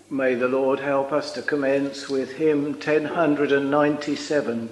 May the Lord help us to commence with hymn 1097.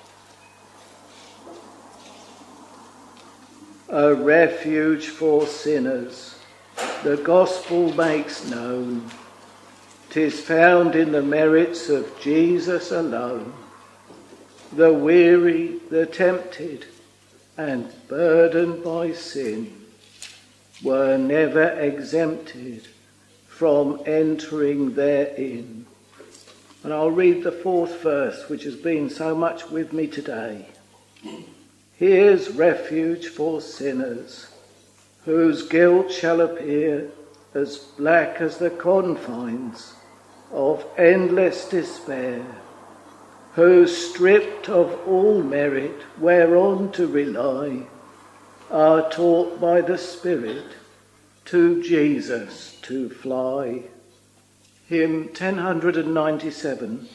A refuge for sinners, the gospel makes known. 'Tis found in the merits of Jesus alone. The weary, the tempted, and burdened by sin were never exempted from entering therein. And I'll read the fourth verse, which has been so much with me today. Here's refuge for sinners, whose guilt shall appear as black as the confines of endless despair, who, stripped of all merit whereon to rely, are taught by the Spirit to Jesus to fly. Hymn 1097.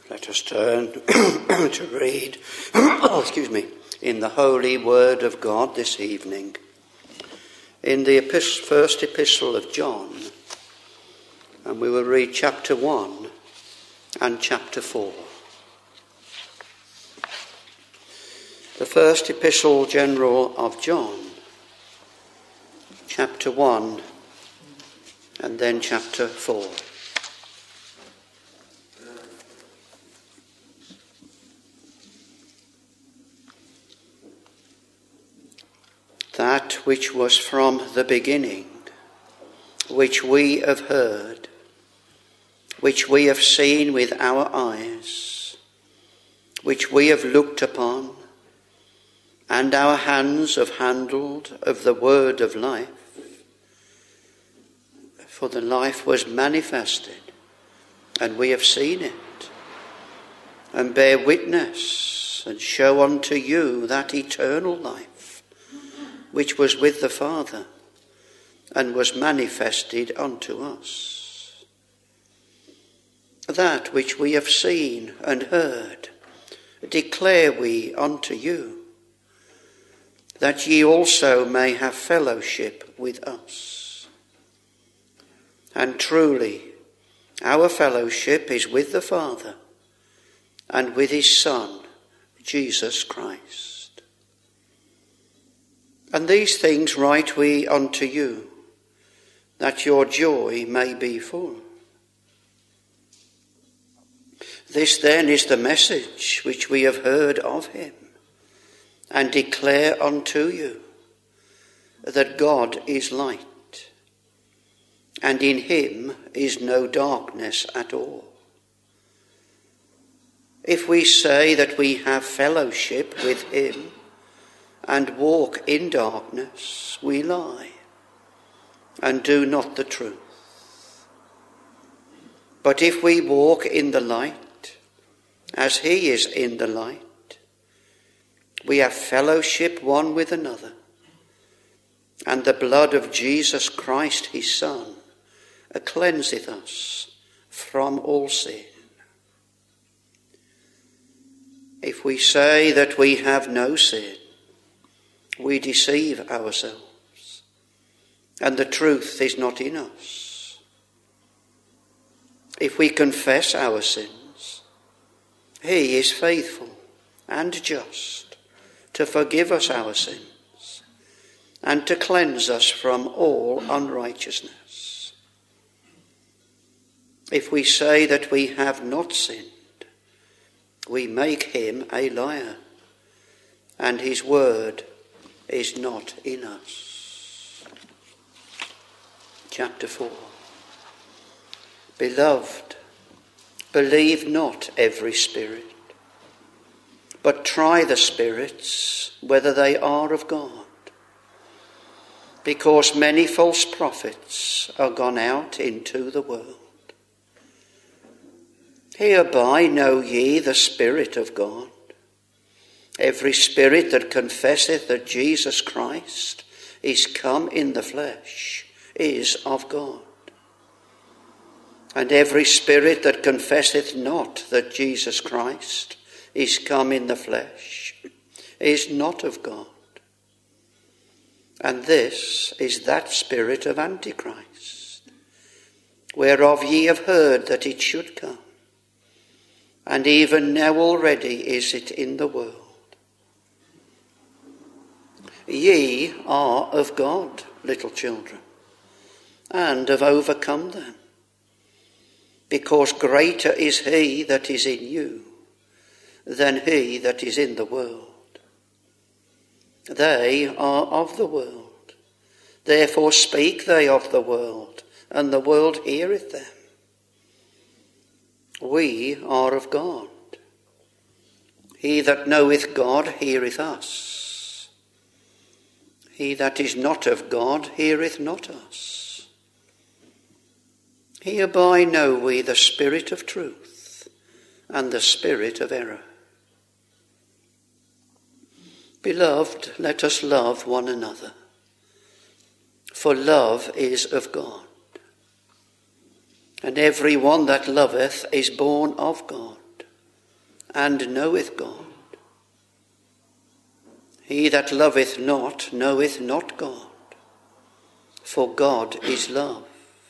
Let us turn to read, in the holy word of God this evening. In the first epistle of John, and we will read chapter 1 and chapter 4. The first epistle general of John, chapter 1 and then chapter 4. That which was from the beginning, which we have heard, which we have seen with our eyes, which we have looked upon, and our hands have handled of the word of life. For the life was manifested, and we have seen it, and bear witness, and show unto you that eternal life, which was with the Father, and was manifested unto us. That which we have seen and heard declare we unto you, that ye also may have fellowship with us. And truly, our fellowship is with the Father, and with his Son, Jesus Christ. And these things write we unto you, that your joy may be full. This then is the message which we have heard of him, and declare unto you, that God is light, and in him is no darkness at all. If we say that we have fellowship with him, and walk in darkness, we lie, and do not the truth. But if we walk in the light, as he is in the light, we have fellowship one with another, and the blood of Jesus Christ his Son cleanseth us from all sin. If we say that we have no sin, we deceive ourselves, and the truth is not in us. If we confess our sins, he is faithful and just to forgive us our sins and to cleanse us from all unrighteousness. If we say that we have not sinned, we make him a liar, and his word is not in us. Chapter 4. Beloved, believe not every spirit, but try the spirits whether they are of God, because many false prophets are gone out into the world. Hereby know ye the Spirit of God. Every spirit that confesseth that Jesus Christ is come in the flesh is of God. And every spirit that confesseth not that Jesus Christ is come in the flesh is not of God. And this is that spirit of Antichrist, whereof ye have heard that it should come. And even now already is it in the world. Ye are of God, little children, and have overcome them, because greater is he that is in you than he that is in the world. They are of the world, therefore speak they of the world, and the world heareth them. We are of God. He that knoweth God heareth us. He that is not of God heareth not us. Hereby know we the spirit of truth and the spirit of error. Beloved, let us love one another, for love is of God. And every one that loveth is born of God, and knoweth God. He that loveth not knoweth not God, for God is love.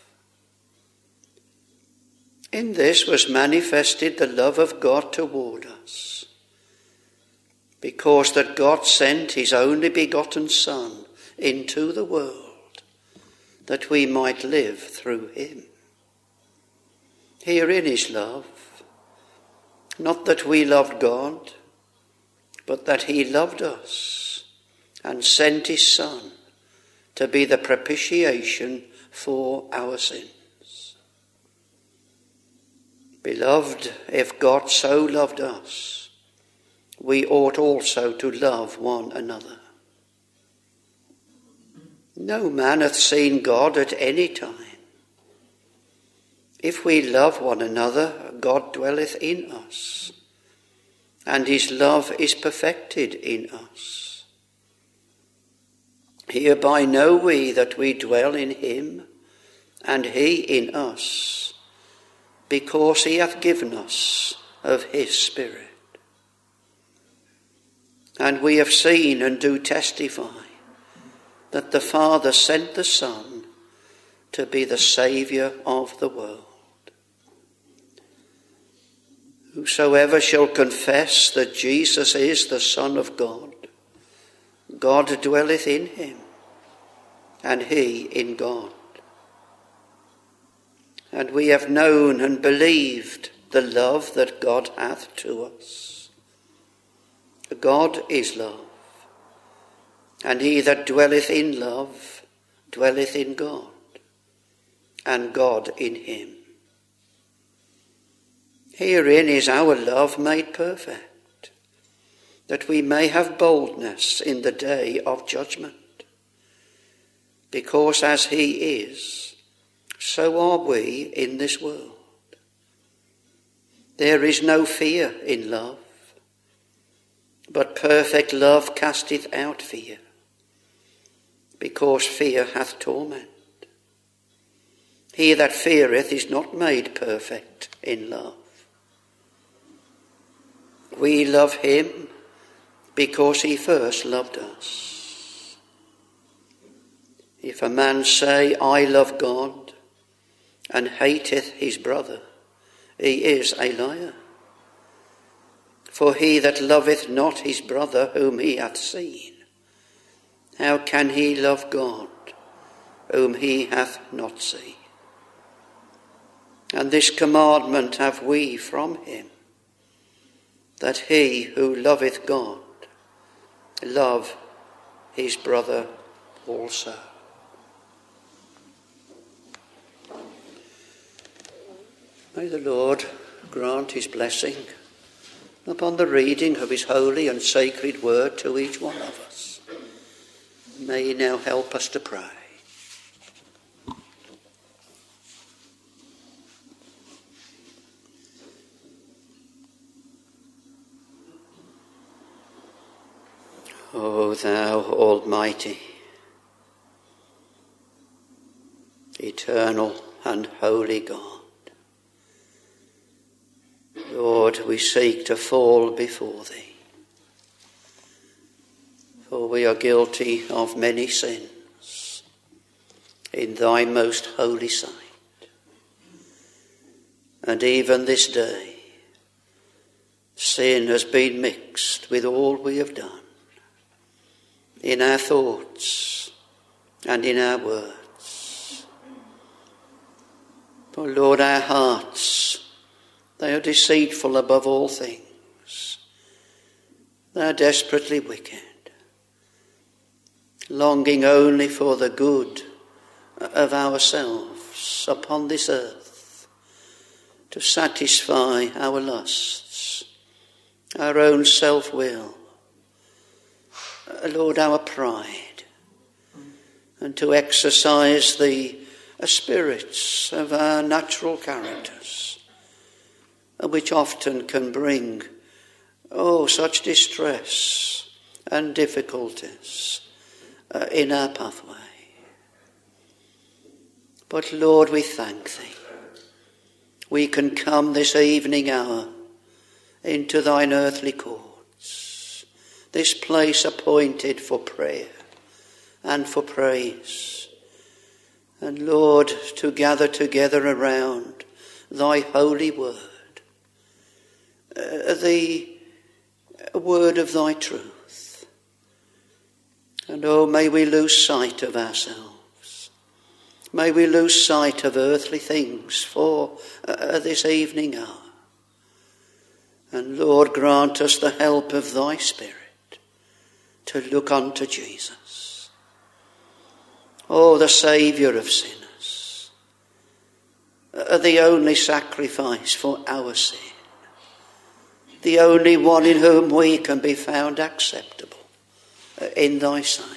In this was manifested the love of God toward us, because that God sent his only begotten Son into the world, that we might live through him. Herein is love, not that we loved God, but that he loved us and sent his Son to be the propitiation for our sins. Beloved, if God so loved us, we ought also to love one another. No man hath seen God at any time. If we love one another, God dwelleth in us, and his love is perfected in us. Hereby know we that we dwell in him, and he in us, because he hath given us of his Spirit. And we have seen and do testify that the Father sent the Son to be the Saviour of the world. Whosoever shall confess that Jesus is the Son of God, God dwelleth in him, and he in God. And we have known and believed the love that God hath to us. God is love, and he that dwelleth in love dwelleth in God, and God in him. Herein is our love made perfect, that we may have boldness in the day of judgment. Because as he is, so are we in this world. There is no fear in love, but perfect love casteth out fear, because fear hath torment. He that feareth is not made perfect in love. We love him because he first loved us. If a man say, I love God, and hateth his brother, he is a liar. For he that loveth not his brother whom he hath seen, how can he love God whom he hath not seen? And this commandment have we from him, that he who loveth God love his brother also. May the Lord grant his blessing upon the reading of his holy and sacred word to each one of us. May he now help us to pray. O thou Almighty, eternal and holy God, Lord, we seek to fall before thee, for we are guilty of many sins in thy most holy sight. And even this day, sin has been mixed with all we have done, in our thoughts and in our words. For Lord, our hearts, they are deceitful above all things. They are desperately wicked, longing only for the good of ourselves upon this earth, to satisfy our lusts, our own self-will, Lord, our pride, and to exercise the spirits of our natural characters, which often can bring, such distress and difficulties in our pathway. But Lord, we thank thee. We can come this evening hour into thine earthly courts, this place appointed for prayer and for praise. And Lord, to gather together around thy holy word, the word of thy truth. And oh, may we lose sight of ourselves. May we lose sight of earthly things for this evening hour. And Lord, grant us the help of thy Spirit to look unto Jesus. Oh, the Saviour of sinners, the only sacrifice for our sin, the only one in whom we can be found acceptable in thy sight.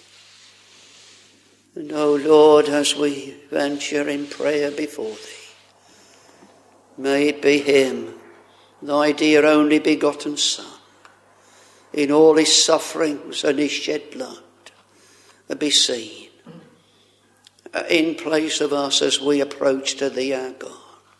And oh Lord, as we venture in prayer before thee, may it be him, thy dear only begotten Son, in all his sufferings and his shed blood, be seen in place of us as we approach to thee, our God.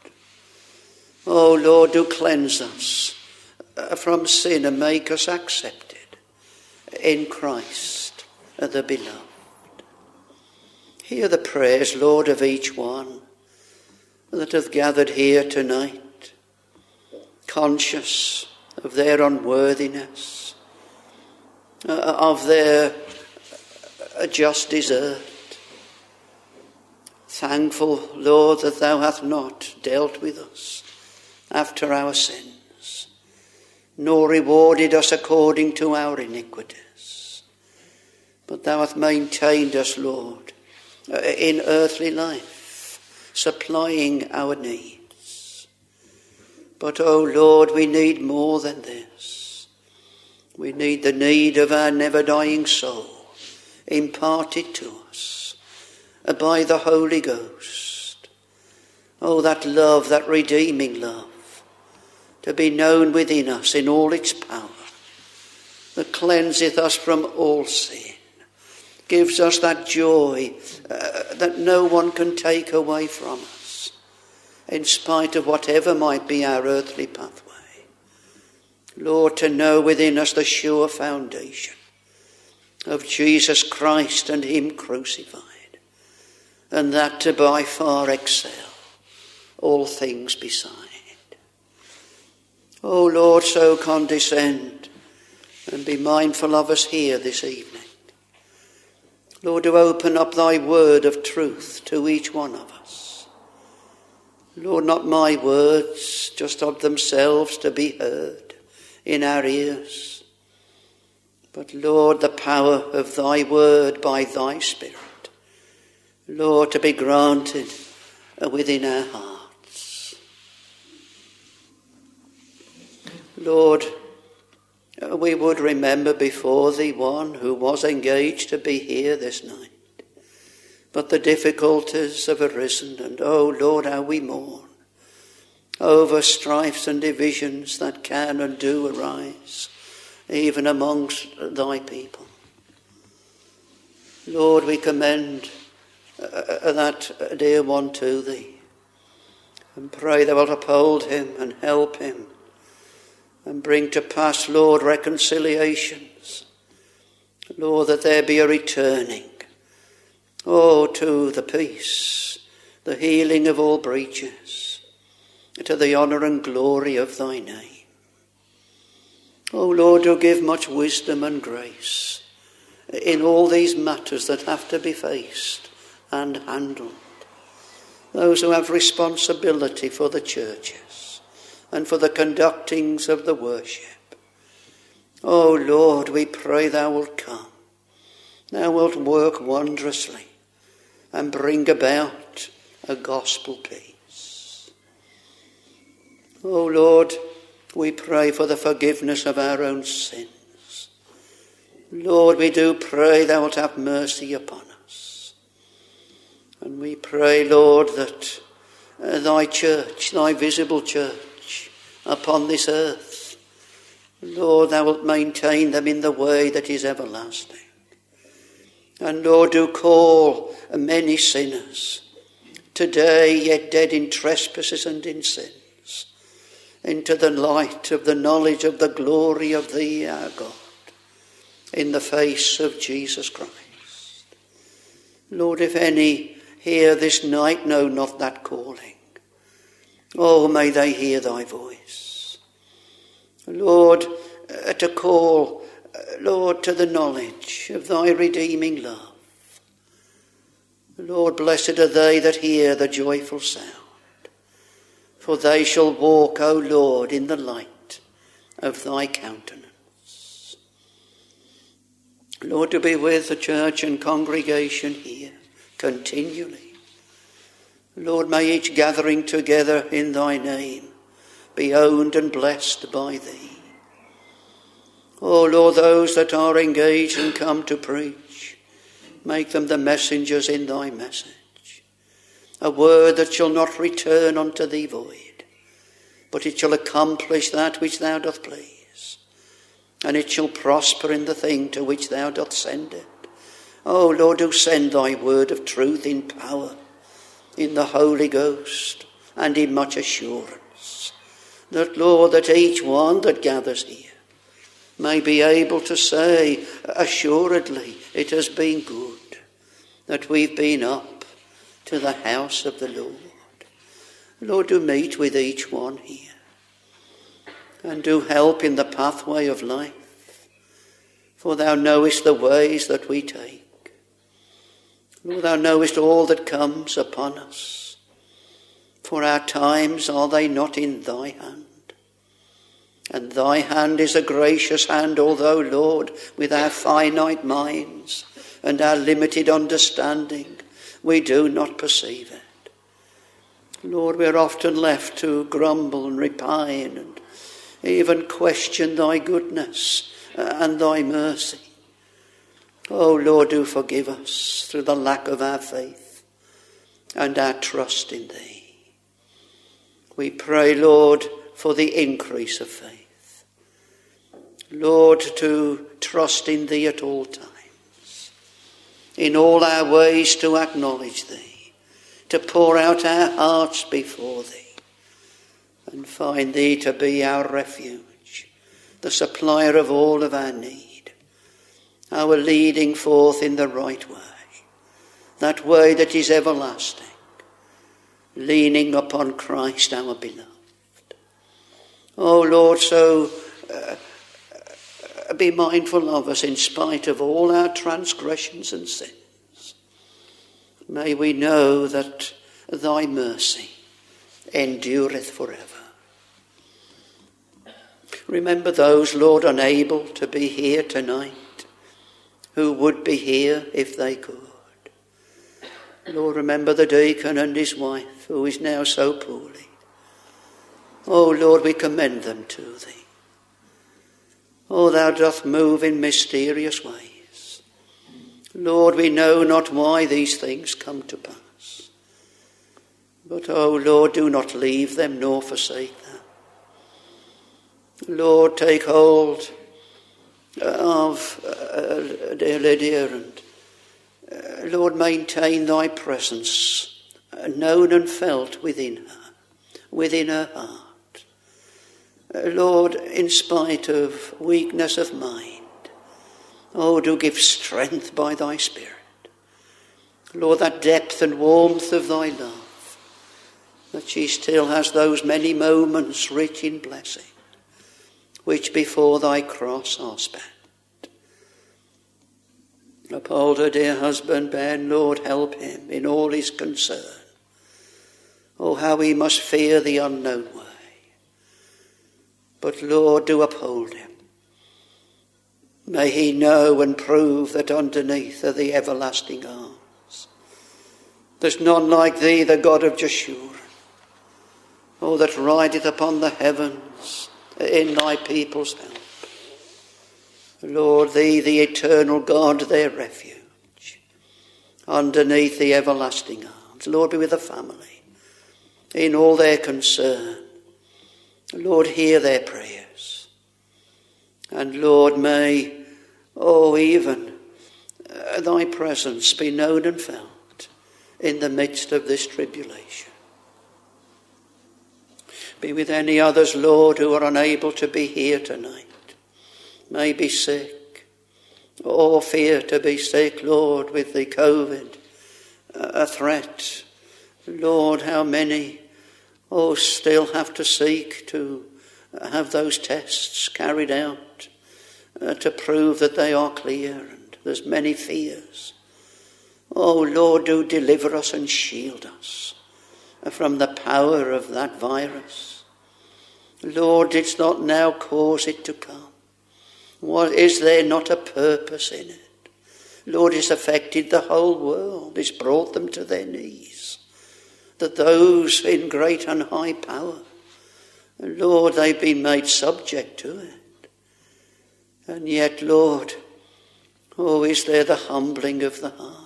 Oh Lord, do cleanse us from sin and make us accepted in Christ the beloved. Hear the prayers, Lord, of each one that have gathered here tonight, conscious of their unworthiness, of their just desert. Thankful, Lord, that thou hast not dealt with us after our sins, nor rewarded us according to our iniquities. But thou hast maintained us, Lord, in earthly life, supplying our needs. But, oh Lord, we need more than this. We need the need of our never-dying soul imparted to us by the Holy Ghost. Oh, that love, that redeeming love, to be known within us in all its power, that cleanseth us from all sin, gives us that joy that no one can take away from us, in spite of whatever might be our earthly pathway. Lord, to know within us the sure foundation of Jesus Christ and him crucified, and that to by far excel all things beside. O Lord, so condescend and be mindful of us here this evening. Lord, to open up thy word of truth to each one of us. Lord, not my words, just of themselves to be heard in our ears, but Lord, the power of thy word by thy Spirit, Lord, to be granted within our hearts. Lord, we would remember before thee one who was engaged to be here this night, but the difficulties have arisen, and oh Lord, how we mourn over strifes and divisions that can and do arise even amongst thy people. Lord, we commend that dear one to thee, and pray thou wilt uphold him and help him, and bring to pass, Lord, reconciliations. Lord, that there be a returning, to the peace, the healing of all breaches, to the honour and glory of thy name. Lord, do give much wisdom and grace in all these matters that have to be faced and handled. Those who have responsibility for the churches and for the conductings of the worship. Oh Lord, we pray thou wilt come. Thou wilt work wondrously and bring about a gospel peace. Oh Lord, we pray for the forgiveness of our own sins. Lord, we do pray thou wilt have mercy upon us. And we pray, Lord, that thy church, thy visible church upon this earth, Lord, thou wilt maintain them in the way that is everlasting. And Lord, do call many sinners, today yet dead in trespasses and in sins, into the light of the knowledge of the glory of thee, our God, in the face of Jesus Christ. Lord, if any here this night know not that calling, oh, may they hear thy voice. Lord, to call, Lord, to the knowledge of thy redeeming love. Lord, blessed are they that hear the joyful sound, for they shall walk, O Lord, in the light of thy countenance. Lord, to be with the church and congregation here continually. Lord, may each gathering together in thy name be owned and blessed by thee. Oh Lord, those that are engaged and come to preach, make them the messengers in thy message. A word that shall not return unto thee void, but it shall accomplish that which thou doth please, and it shall prosper in the thing to which thou doth send it. Oh Lord, do send thy word of truth in power, in the Holy Ghost, and in much assurance, that, Lord, that each one that gathers here may be able to say, assuredly, it has been good that we've been up to the house of the Lord. Lord, do meet with each one here, and do help in the pathway of life, for thou knowest the ways that we take. Lord, thou knowest all that comes upon us, for our times are they not in thy hand? And thy hand is a gracious hand, although, Lord, with our finite minds and our limited understanding, we do not perceive it. Lord, we are often left to grumble and repine and even question thy goodness and thy mercy. Oh, Lord, do forgive us through the lack of our faith and our trust in thee. We pray, Lord, for the increase of faith. Lord, to trust in thee at all times, in all our ways to acknowledge thee, to pour out our hearts before thee, and find thee to be our refuge, the supplier of all of our need, our leading forth in the right way, that way that is everlasting, leaning upon Christ our beloved. Oh Lord, so be mindful of us in spite of all our transgressions and sins. May we know that thy mercy endureth forever. Remember those, Lord, unable to be here tonight, who would be here if they could. Lord, remember the deacon and his wife, who is now so poorly. Oh Lord, we commend them to thee. Oh, thou doth move in mysterious ways. Lord, we know not why these things come to pass. But, oh Lord, do not leave them nor forsake them. Lord, take hold of dear Lydia, and Lord, maintain thy presence, known and felt within her heart. Lord, in spite of weakness of mind, oh, do give strength by thy Spirit. Lord, that depth and warmth of thy love, that she still has those many moments rich in blessing, which before thy cross are spent. Uphold her dear husband, Ben. Lord, help him in all his concern. Oh, how he must fear the unknown way. But Lord, do uphold him. May he know and prove that underneath are the everlasting arms. There's none like thee, the God of Jeshurun. Oh, that rideth upon the heavens in thy people's help. Lord, thee, the eternal God, their refuge, underneath the everlasting arms. Lord, be with the family in all their concern. Lord, hear their prayers. And Lord, may, oh, even thy presence be known and felt in the midst of this tribulation. Be with any others, Lord, who are unable to be here tonight. May be sick or fear to be sick, Lord, with the COVID a threat. Lord, how many, still have to seek to have those tests carried out to prove that they are clear, and there's many fears. Oh, Lord, do deliver us and shield us from the power of that virus. Lord, didst not now cause it to come? Is there not a purpose in it? Lord, it's affected the whole world. It's brought them to their knees. That those in great and high power, Lord, they've been made subject to it. And yet, Lord, is there the humbling of the heart?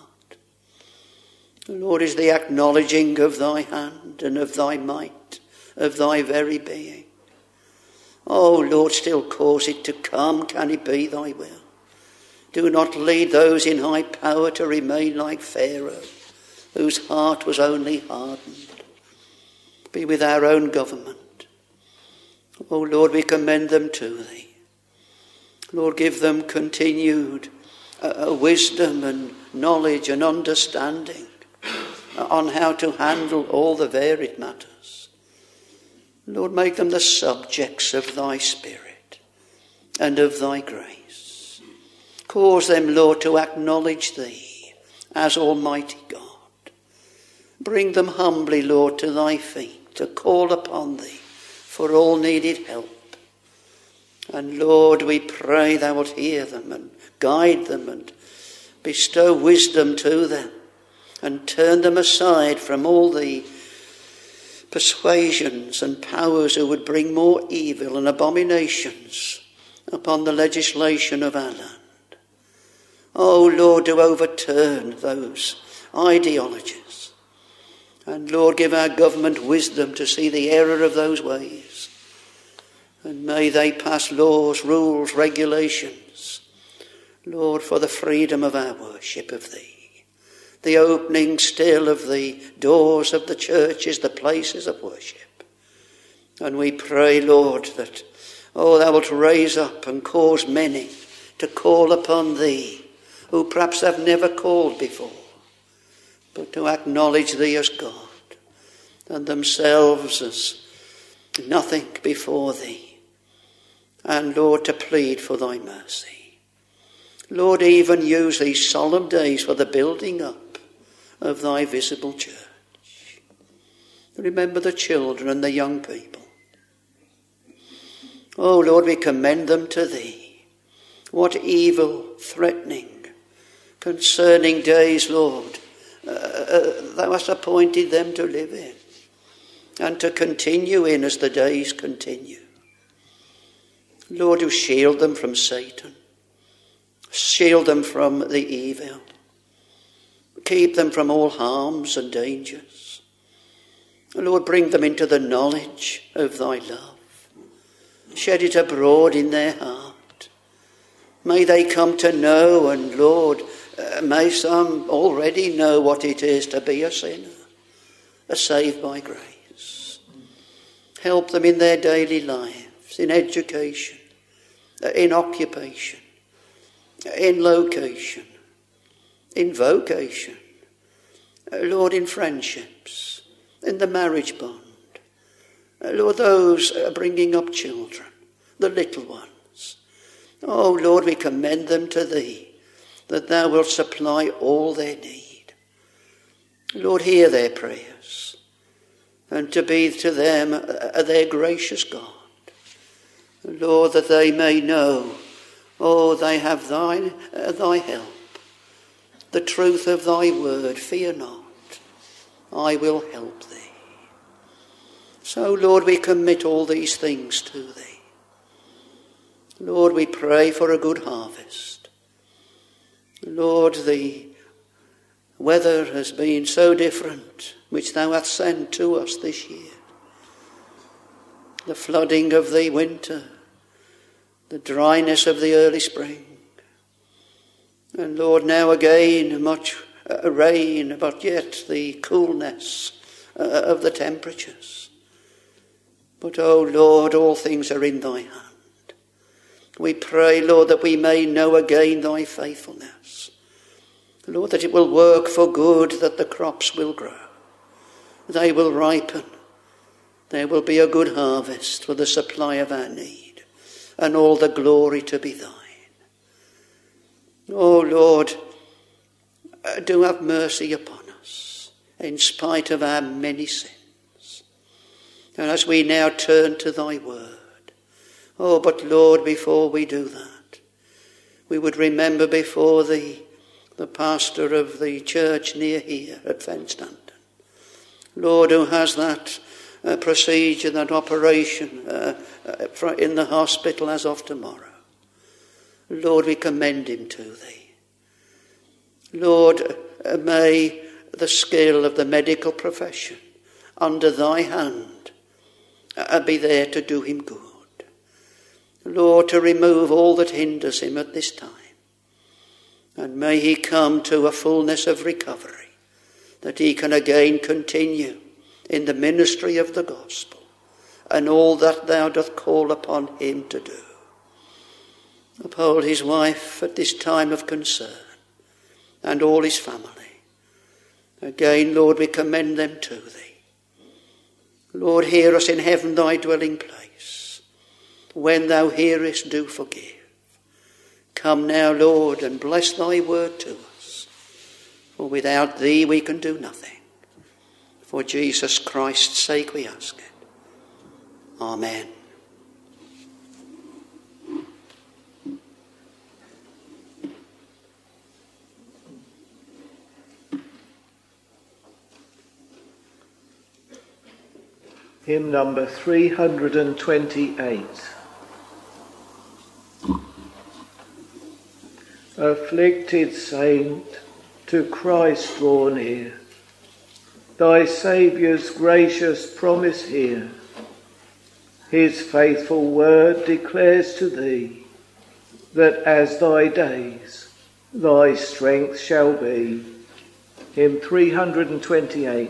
Lord, is the acknowledging of thy hand and of thy might, of thy very being. Oh, Lord, still cause it to come. Can it be thy will? Do not lead those in high power to remain like Pharaoh, whose heart was only hardened. Be with our own government. Oh, Lord, we commend them to thee. Lord, give them continued wisdom and knowledge and understanding on how to handle all the varied matters. Lord, make them the subjects of thy Spirit and of thy grace. Cause them, Lord, to acknowledge thee as Almighty God. Bring them humbly, Lord, to thy feet, to call upon thee for all needed help. And Lord, we pray thou wilt hear them and guide them and bestow wisdom to them and turn them aside from all the persuasions and powers who would bring more evil and abominations upon the legislation of our land. Oh, Lord, do overturn those ideologies. And Lord, give our government wisdom to see the error of those ways. And may they pass laws, rules, regulations, Lord, for the freedom of our worship of thee. The opening still of the doors of the churches, the places of worship. And we pray, Lord, that, thou wilt raise up and cause many to call upon thee, who perhaps have never called before, but to acknowledge thee as God, and themselves as nothing before thee. And, Lord, to plead for thy mercy. Lord, even use these solemn days for the building up of thy visible church. Remember the children and the young people. Oh, Lord, we commend them to thee. What evil, threatening, concerning days, Lord, thou hast appointed them to live in and to continue in as the days continue. Lord, you shield them from Satan. Shield them from the evil. Keep them from all harms and dangers. Lord, bring them into the knowledge of thy love. Shed it abroad in their heart. May they come to know, and Lord, may some already know what it is to be a sinner, saved by grace. Help them in their daily lives, in education, in occupation, in location, in vocation, Lord, in friendships, in the marriage bond. Lord, those bringing up children, the little ones. Oh, Lord, we commend them to thee, that thou wilt supply all their need. Lord, hear their prayers, and to be to them their gracious God. Lord, that they may know, they have thy help. The truth of thy word, fear not, I will help thee. So, Lord, we commit all these things to thee. Lord, we pray for a good harvest. Lord, the weather has been so different, which thou hast sent to us this year. The flooding of the winter, the dryness of the early spring. And Lord, now again much rain, but yet the coolness of the temperatures. But, O Lord, all things are in thy hand. We pray, Lord, that we may know again thy faithfulness. Lord, that it will work for good, that the crops will grow. They will ripen. There will be a good harvest for the supply of our need, and all the glory to be thine. O Lord, do have mercy upon us, in spite of our many sins. And as we now turn to thy word, but Lord, before we do that, we would remember before the pastor of the church near here at Fenstanton, Lord, who has that procedure, that operation in the hospital as of tomorrow. Lord, we commend him to thee. Lord, may the skill of the medical profession under thy hand be there to do him good. Lord, to remove all that hinders him at this time. And may he come to a fullness of recovery, that he can again continue in the ministry of the gospel and all that thou doth call upon him to do. Uphold his wife at this time of concern and all his family. Again, Lord, we commend them to thee. Lord, hear us in heaven, thy dwelling place. When thou hearest, do forgive. Come now, Lord, and bless thy word to us. For without thee we can do nothing. For Jesus Christ's sake we ask it. Amen. Hymn number 328. Afflicted saint, to Christ draw near. Thy Saviour's gracious promise hear. His faithful word declares to thee that as thy days, thy strength shall be. Hymn 328.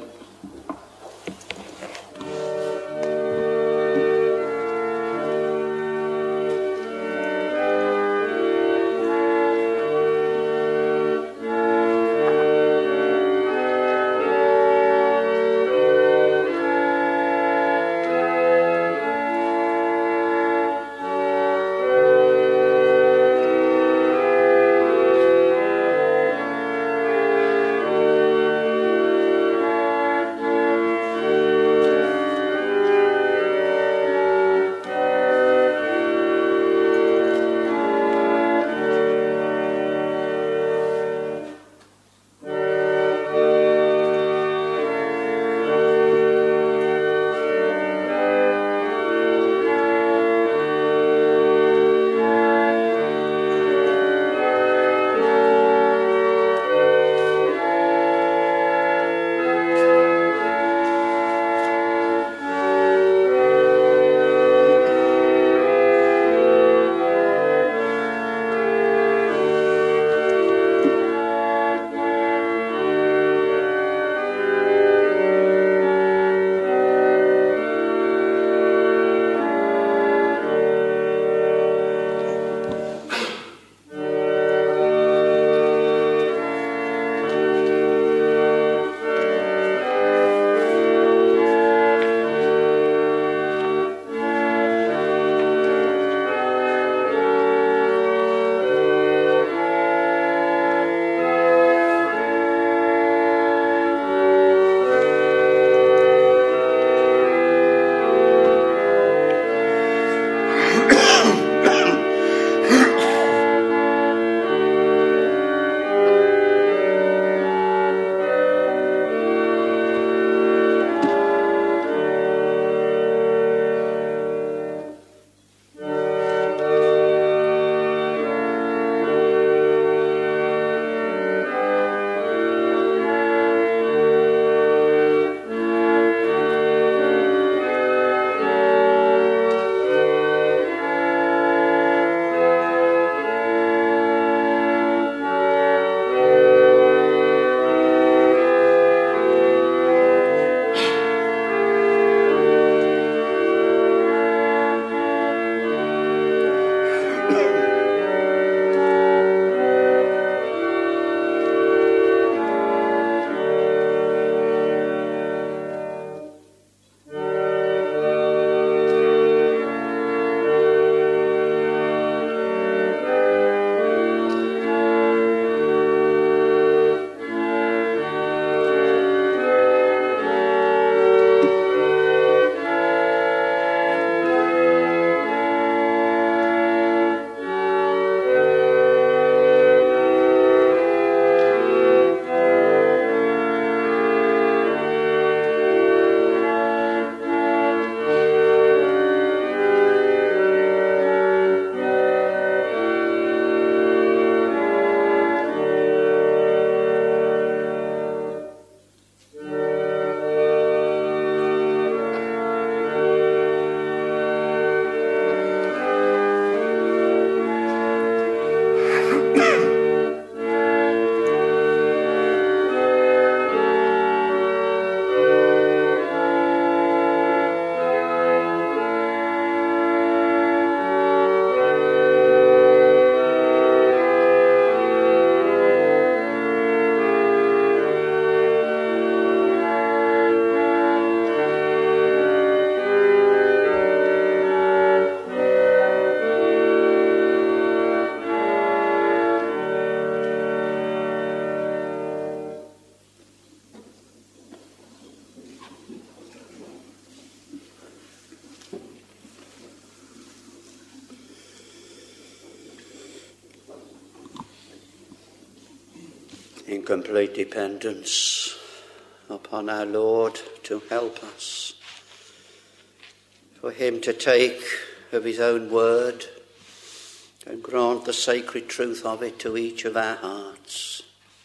in complete dependence upon our Lord to help us, for him to take of his own word and grant the sacred truth of it to each of our hearts.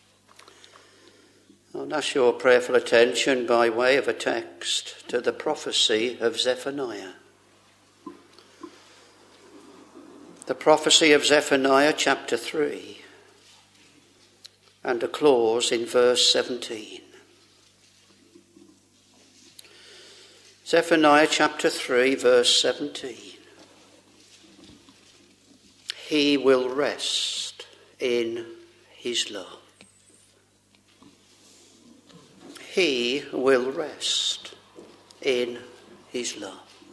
I'll ask your prayerful attention by way of a text to the prophecy of Zephaniah. The prophecy of Zephaniah chapter 3 and a clause in verse 17. Zephaniah chapter 3 verse 17. He will rest in his love. He will rest in his love.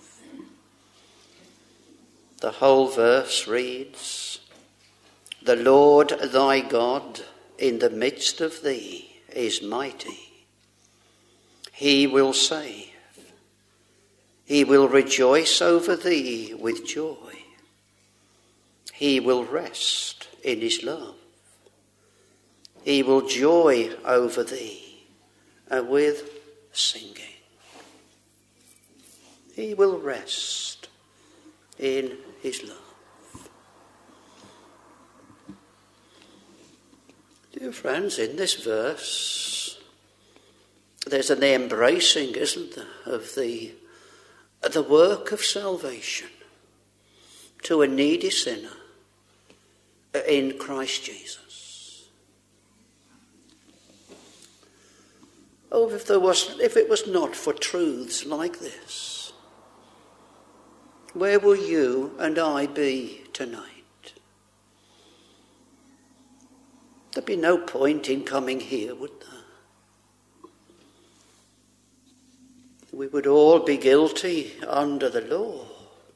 The whole verse reads, "The Lord thy God in the midst of thee is mighty. He will save. He will rejoice over thee with joy. He will rest in his love. He will joy over thee with singing." He will rest in his love. Dear friends, in this verse, there's an embracing, isn't there, of the work of salvation to a needy sinner in Christ Jesus. Oh, if it was not for truths like this, where will you and I be tonight? There'd be no point in coming here, would there? We would all be guilty under the law,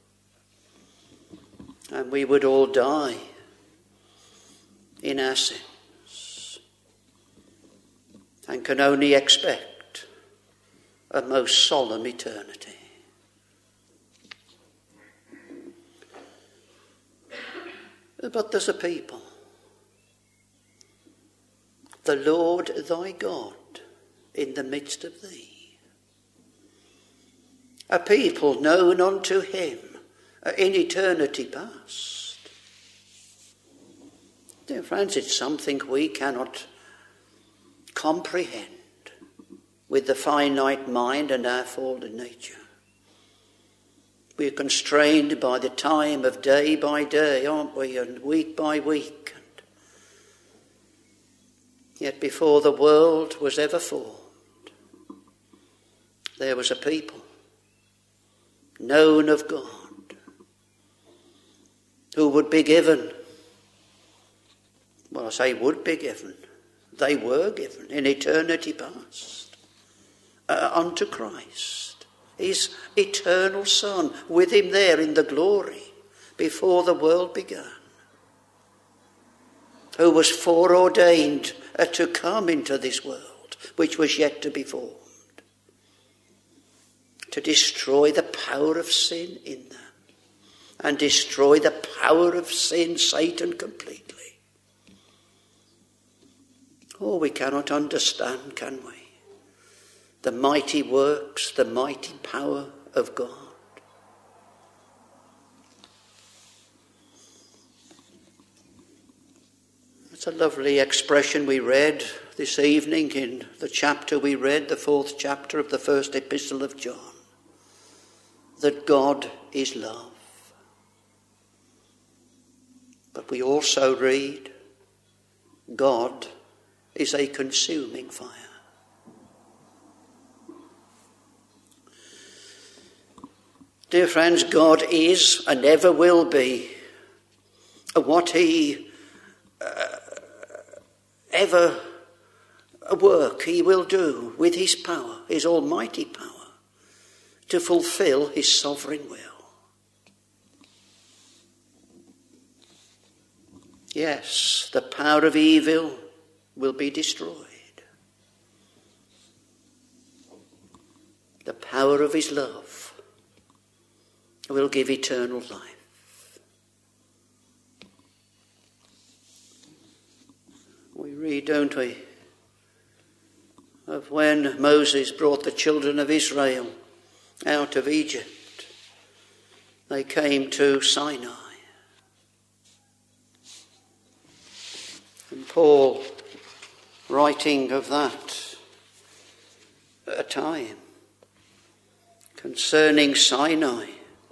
and we would all die in our sins, and can only expect a most solemn eternity. But there's a people, the Lord thy God in the midst of thee, a people known unto him in eternity past. Dear friends, it's something we cannot comprehend with the finite mind and our fallen nature. We are constrained by the time of day by day, aren't we, and week by week. And yet before the world was ever formed, there was a people known of God who would be given, well, I say would be given, they were given in eternity past unto Christ, his eternal Son, with him there in the glory before the world began, who was foreordained to come into this world which was yet to be formed, to destroy the power of sin in them and destroy the power of sin, Satan, completely. Oh, we cannot understand, can we? The mighty works, the mighty power of God. It's a lovely expression we read this evening in the chapter we read, the 4th chapter of the first epistle of John, that God is love. But we also read, God is a consuming fire. Dear friends, God is and ever will be what he ever work he will do with his power, his almighty power, to fulfill his sovereign will. Yes, the power of evil will be destroyed. The power of his love will give eternal life. We read, don't we, of when Moses brought the children of Israel out of Egypt. They came to Sinai. And Paul, writing of that at a time, concerning Sinai,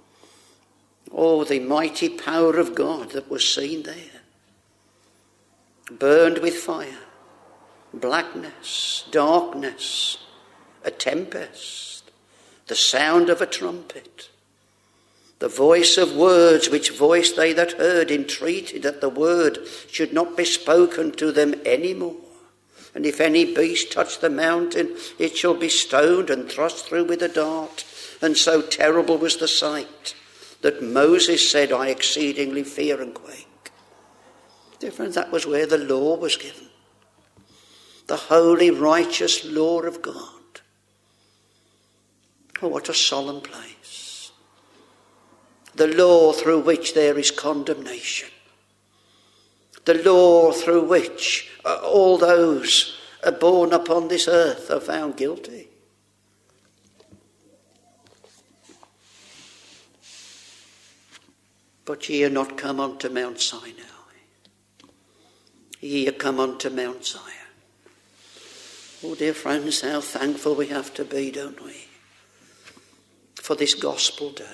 the mighty power of God that was seen there, burned with fire, blackness, darkness, a tempest, the sound of a trumpet, the voice of words, which voice they that heard entreated that the word should not be spoken to them any more. And if any beast touch the mountain, it shall be stoned and thrust through with a dart. And so terrible was the sight that Moses said, I exceedingly fear and quake. Dear friends, that was where the law was given. The holy, righteous law of God. Oh, what a solemn place. The law through which there is condemnation. The law through which all those are born upon this earth are found guilty. But ye are not come unto Mount Sinai. Ye are come unto Mount Zion. Oh, dear friends, how thankful we have to be, don't we, for this gospel day.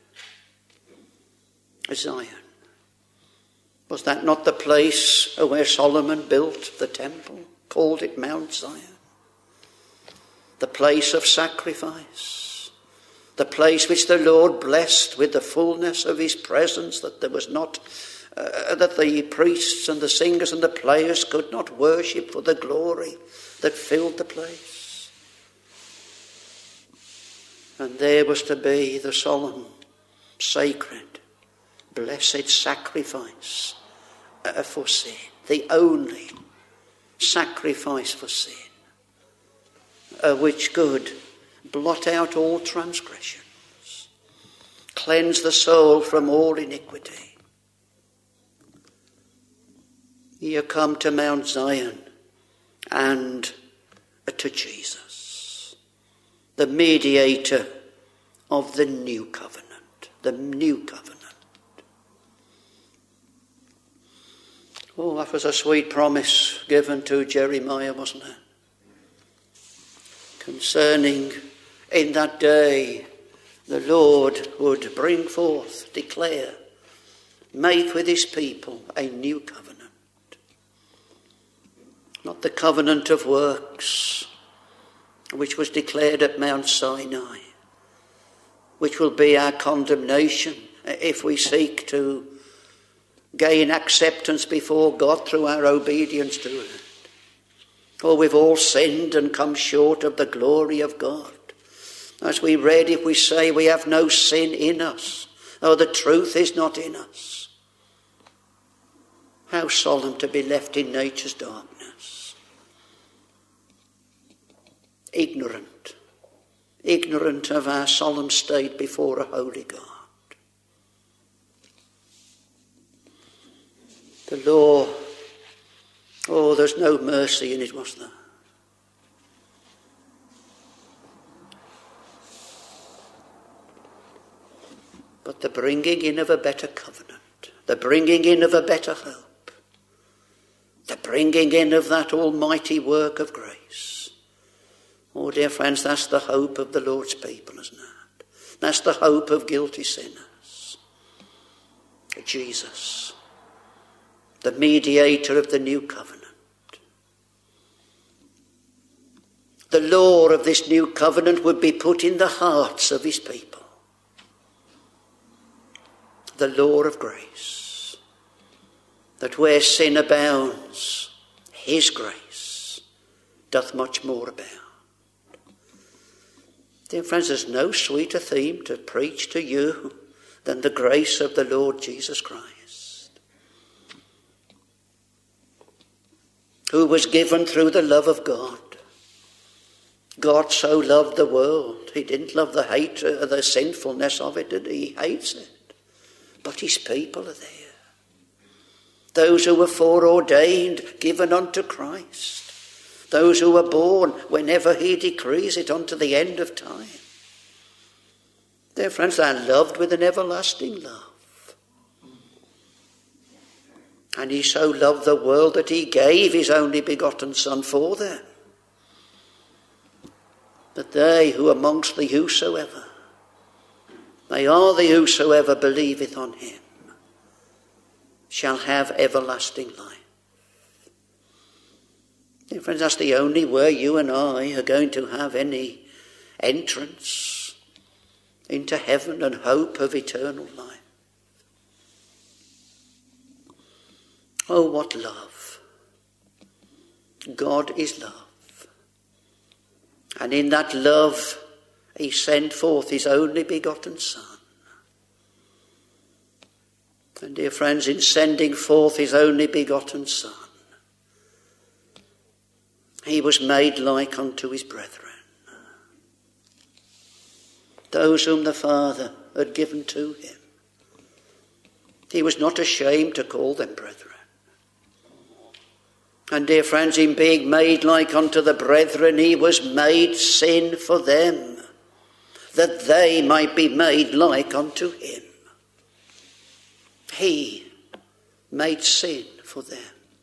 Zion. Was that not the place where Solomon built the temple, called it Mount Zion? The place of sacrifice, the place which the Lord blessed with the fullness of his presence, that there was not, that the priests and the singers and the players could not worship for the glory that filled the place. And there was to be the solemn, sacred, blessed sacrifice for sin, the only sacrifice for sin, which could blot out all transgressions, cleanse the soul from all iniquity. Ye are come to Mount Zion and to Jesus, the mediator of the new covenant, the new covenant. Oh, that was a sweet promise given to Jeremiah, wasn't it? Concerning in that day the Lord would bring forth, declare, make with his people a new covenant. Not the covenant of works, which was declared at Mount Sinai, which will be our condemnation if we seek to gain acceptance before God through our obedience to it. For we've all sinned and come short of the glory of God. As we read, if we say we have no sin in us, or the truth is not in us, how solemn to be left in nature's darkness. Ignorant of our solemn state before a holy God. The law, oh, there's no mercy in it, was there? But the bringing in of a better covenant, the bringing in of a better hope, the bringing in of that almighty work of grace. Oh, dear friends, that's the hope of the Lord's people, isn't it? That's the hope of guilty sinners. Jesus, the mediator of the new covenant. The law of this new covenant would be put in the hearts of his people. The law of grace, that where sin abounds, his grace doth much more abound. Dear friends, there's no sweeter theme to preach to you than the grace of the Lord Jesus Christ, who was given through the love of God. God so loved the world. He didn't love the hate, the sinfulness of it, did he? He hates it. But his people are there. Those who were foreordained, given unto Christ. those who are born whenever he decrees it unto the end of time. Dear friends, they are loved with an everlasting love. And he so loved the world that he gave his only begotten Son for them, that they who amongst the whosoever, they are the whosoever believeth on him, shall have everlasting life. Dear friends, that's the only way you and I are going to have any entrance into heaven and hope of eternal life. Oh, what love. God is love. And in that love, he sent forth his only begotten Son. And dear friends, in sending forth his only begotten Son, he was made like unto his brethren, those whom the Father had given to him. He was not ashamed to call them brethren. And dear friends, in being made like unto the brethren, he was made sin for them, that they might be made like unto him. He made sin for them,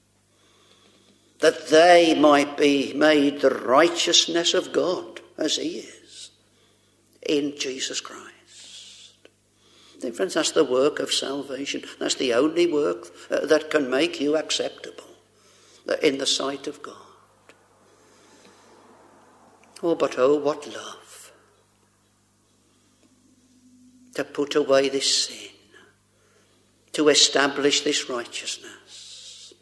that they might be made the righteousness of God as he is in Jesus Christ. Dear friends, that's the work of salvation. That's the only work that can make you acceptable in the sight of God. Oh, but oh, what love to put away this sin, to establish this righteousness.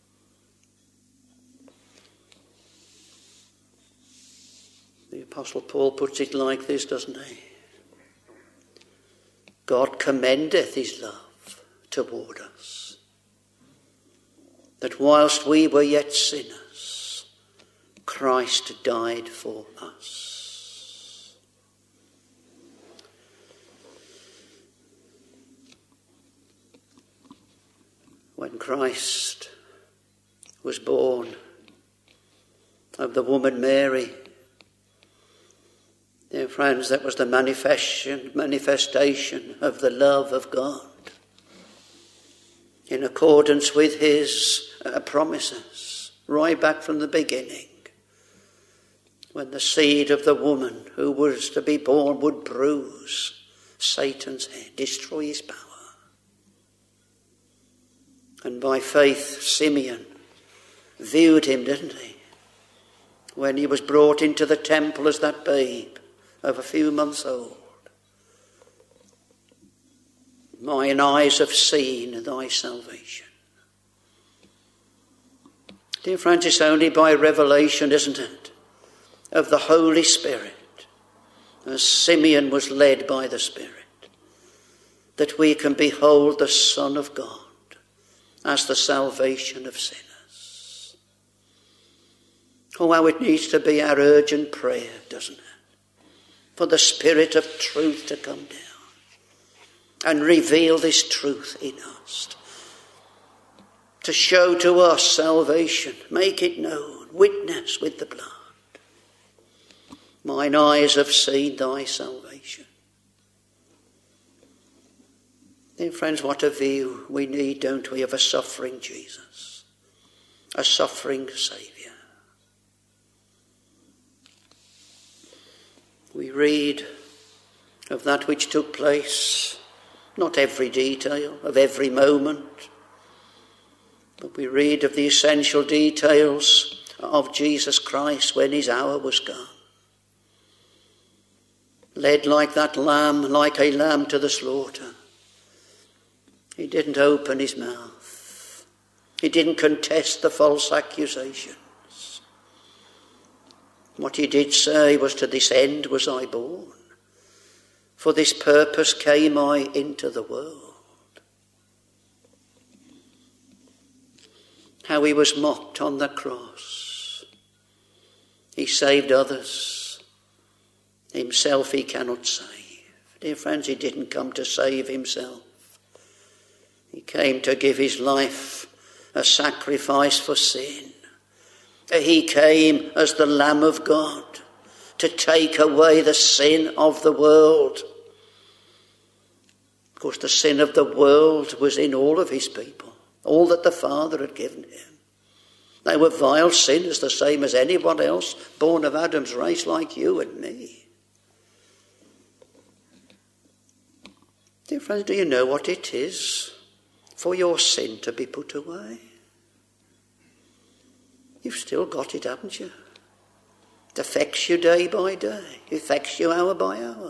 The Apostle Paul puts it like this, doesn't he? God commendeth his love toward us, that whilst we were yet sinners, Christ died for us. When Christ was born of the woman Mary, dear friends, that was the manifestation of the love of God in accordance with his promises right back from the beginning, when the seed of the woman who was to be born would bruise Satan's head, destroy his power. And by faith, Simeon viewed him, didn't he, when he was brought into the temple as that babe of a few months old. Mine eyes have seen thy salvation. Dear friends, it's only by revelation, isn't it, of the Holy Spirit, as Simeon was led by the Spirit, that we can behold the Son of God as the salvation of sinners. Oh, how it needs to be our urgent prayer, doesn't it? For the Spirit of truth to come down and reveal this truth in us, to show to us salvation, make it known, witness with the blood. Mine eyes have seen thy salvation. Dear friends, what a view we need, don't we, of a suffering Jesus, a suffering Saviour. We read of that which took place, not every detail of every moment, but we read of the essential details of Jesus Christ when his hour was gone. Led like that lamb, like a lamb to the slaughter. He didn't open his mouth. He didn't contest the false accusations. What he did say was, to this end was I born. For this purpose came I into the world. How he was mocked on the cross. He saved others. Himself he cannot save. Dear friends, he didn't come to save himself. He came to give his life a sacrifice for sin, He came as the Lamb of God to take away the sin of the world. Of course, the sin of the world was in all of his people, all that the Father had given him. They were vile sinners, the same as anyone else born of Adam's race like you and me. Dear friends, do you know what it is for your sin to be put away? You've still got it, haven't you? It affects you day by day. It affects you hour by hour.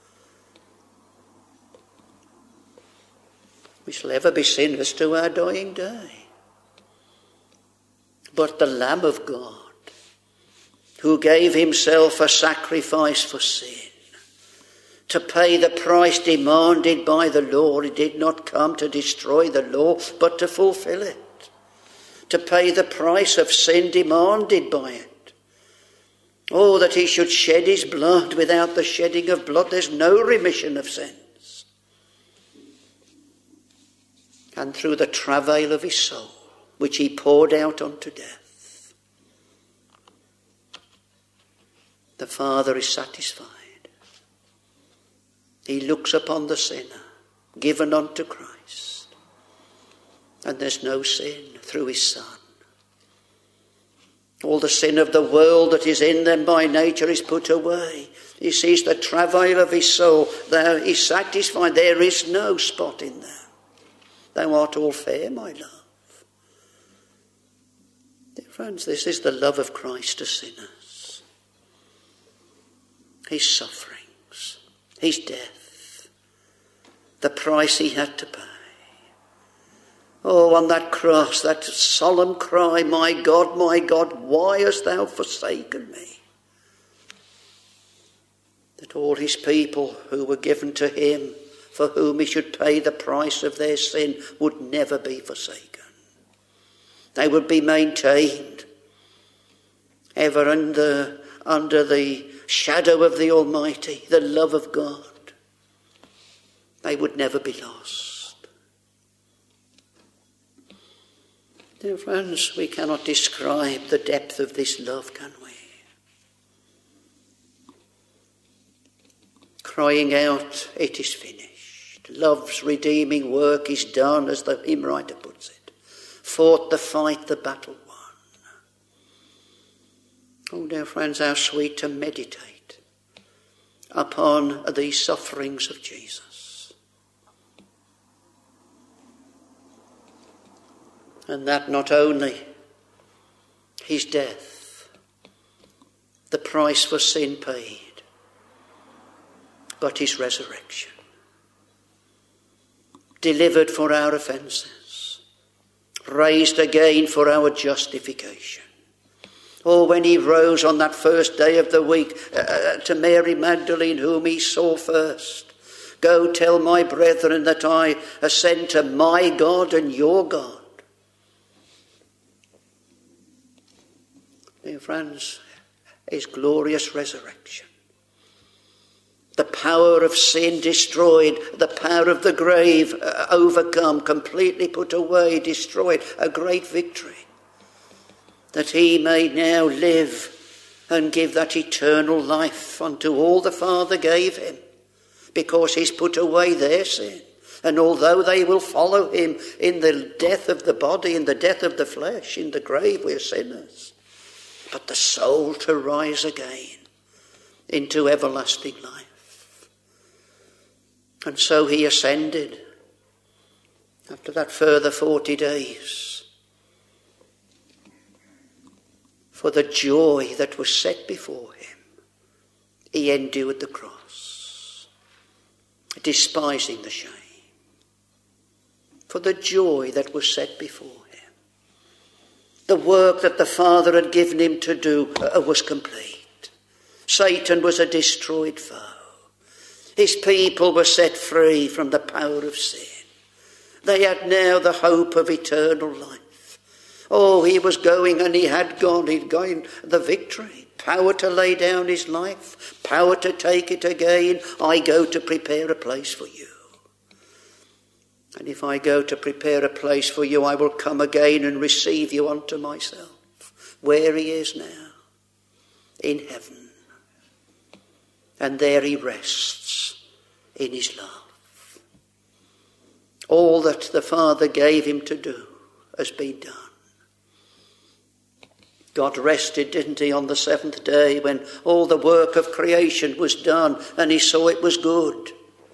We shall ever be sinners to our dying day. But the Lamb of God, who gave himself a sacrifice for sin, to pay the price demanded by the law, he did not come to destroy the law, but to fulfill it. To pay the price of sin demanded by it. Oh, that he should shed his blood. Without the shedding of blood, there's no remission of sins. And through the travail of his soul, which he poured out unto death, the Father is satisfied. He looks upon the sinner, given unto Christ, and there's no sin through his Son. All the sin of the world that is in them by nature is put away. He sees the travail of his soul. There he's satisfied. There is no spot in them. Thou art all fair, my love. Dear friends, this is the love of Christ to sinners. His sufferings, his death, the price he had to pay. Oh, on that cross, that solemn cry, my God, why hast thou forsaken me? That all his people who were given to him, for whom he should pay the price of their sin, would never be forsaken. They would be maintained ever under the shadow of the Almighty, the love of God. They would never be lost. Dear friends, we cannot describe the depth of this love, can we? Crying out, it is finished. Love's redeeming work is done, as the hymn writer puts it. Fought the fight, the battle won. Oh, dear friends, how sweet to meditate upon these sufferings of Jesus. And that not only his death, the price for sin paid, but his resurrection. Delivered for our offences, raised again for our justification. Oh, when he rose on that first day of the week to Mary Magdalene, whom he saw first, go tell my brethren that I ascend to my God and your God. Dear friends, his glorious resurrection. The power of sin destroyed, the power of the grave overcome, completely put away, destroyed, a great victory. That he may now live and give that eternal life unto all the Father gave him, because he's put away their sin. And although they will follow him in the death of the body, in the death of the flesh, in the grave, we're sinners. But the soul to rise again into everlasting life. And so he ascended after that further 40 days for the joy that was set before him. He endured the cross, despising the shame, for the joy that was set before him. The work that the Father had given him to do was complete. Satan was a destroyed foe. His people were set free from the power of sin. They had now the hope of eternal life. Oh, he was going, and he had gone. He'd gained the victory. Power to lay down his life. Power to take it again. I go to prepare a place for you. And if I go to prepare a place for you, I will come again and receive you unto myself. where he is now, in heaven. And there he rests in his love. All that the Father gave him to do has been done. God rested, didn't he, on the seventh day when all the work of creation was done and he saw it was good.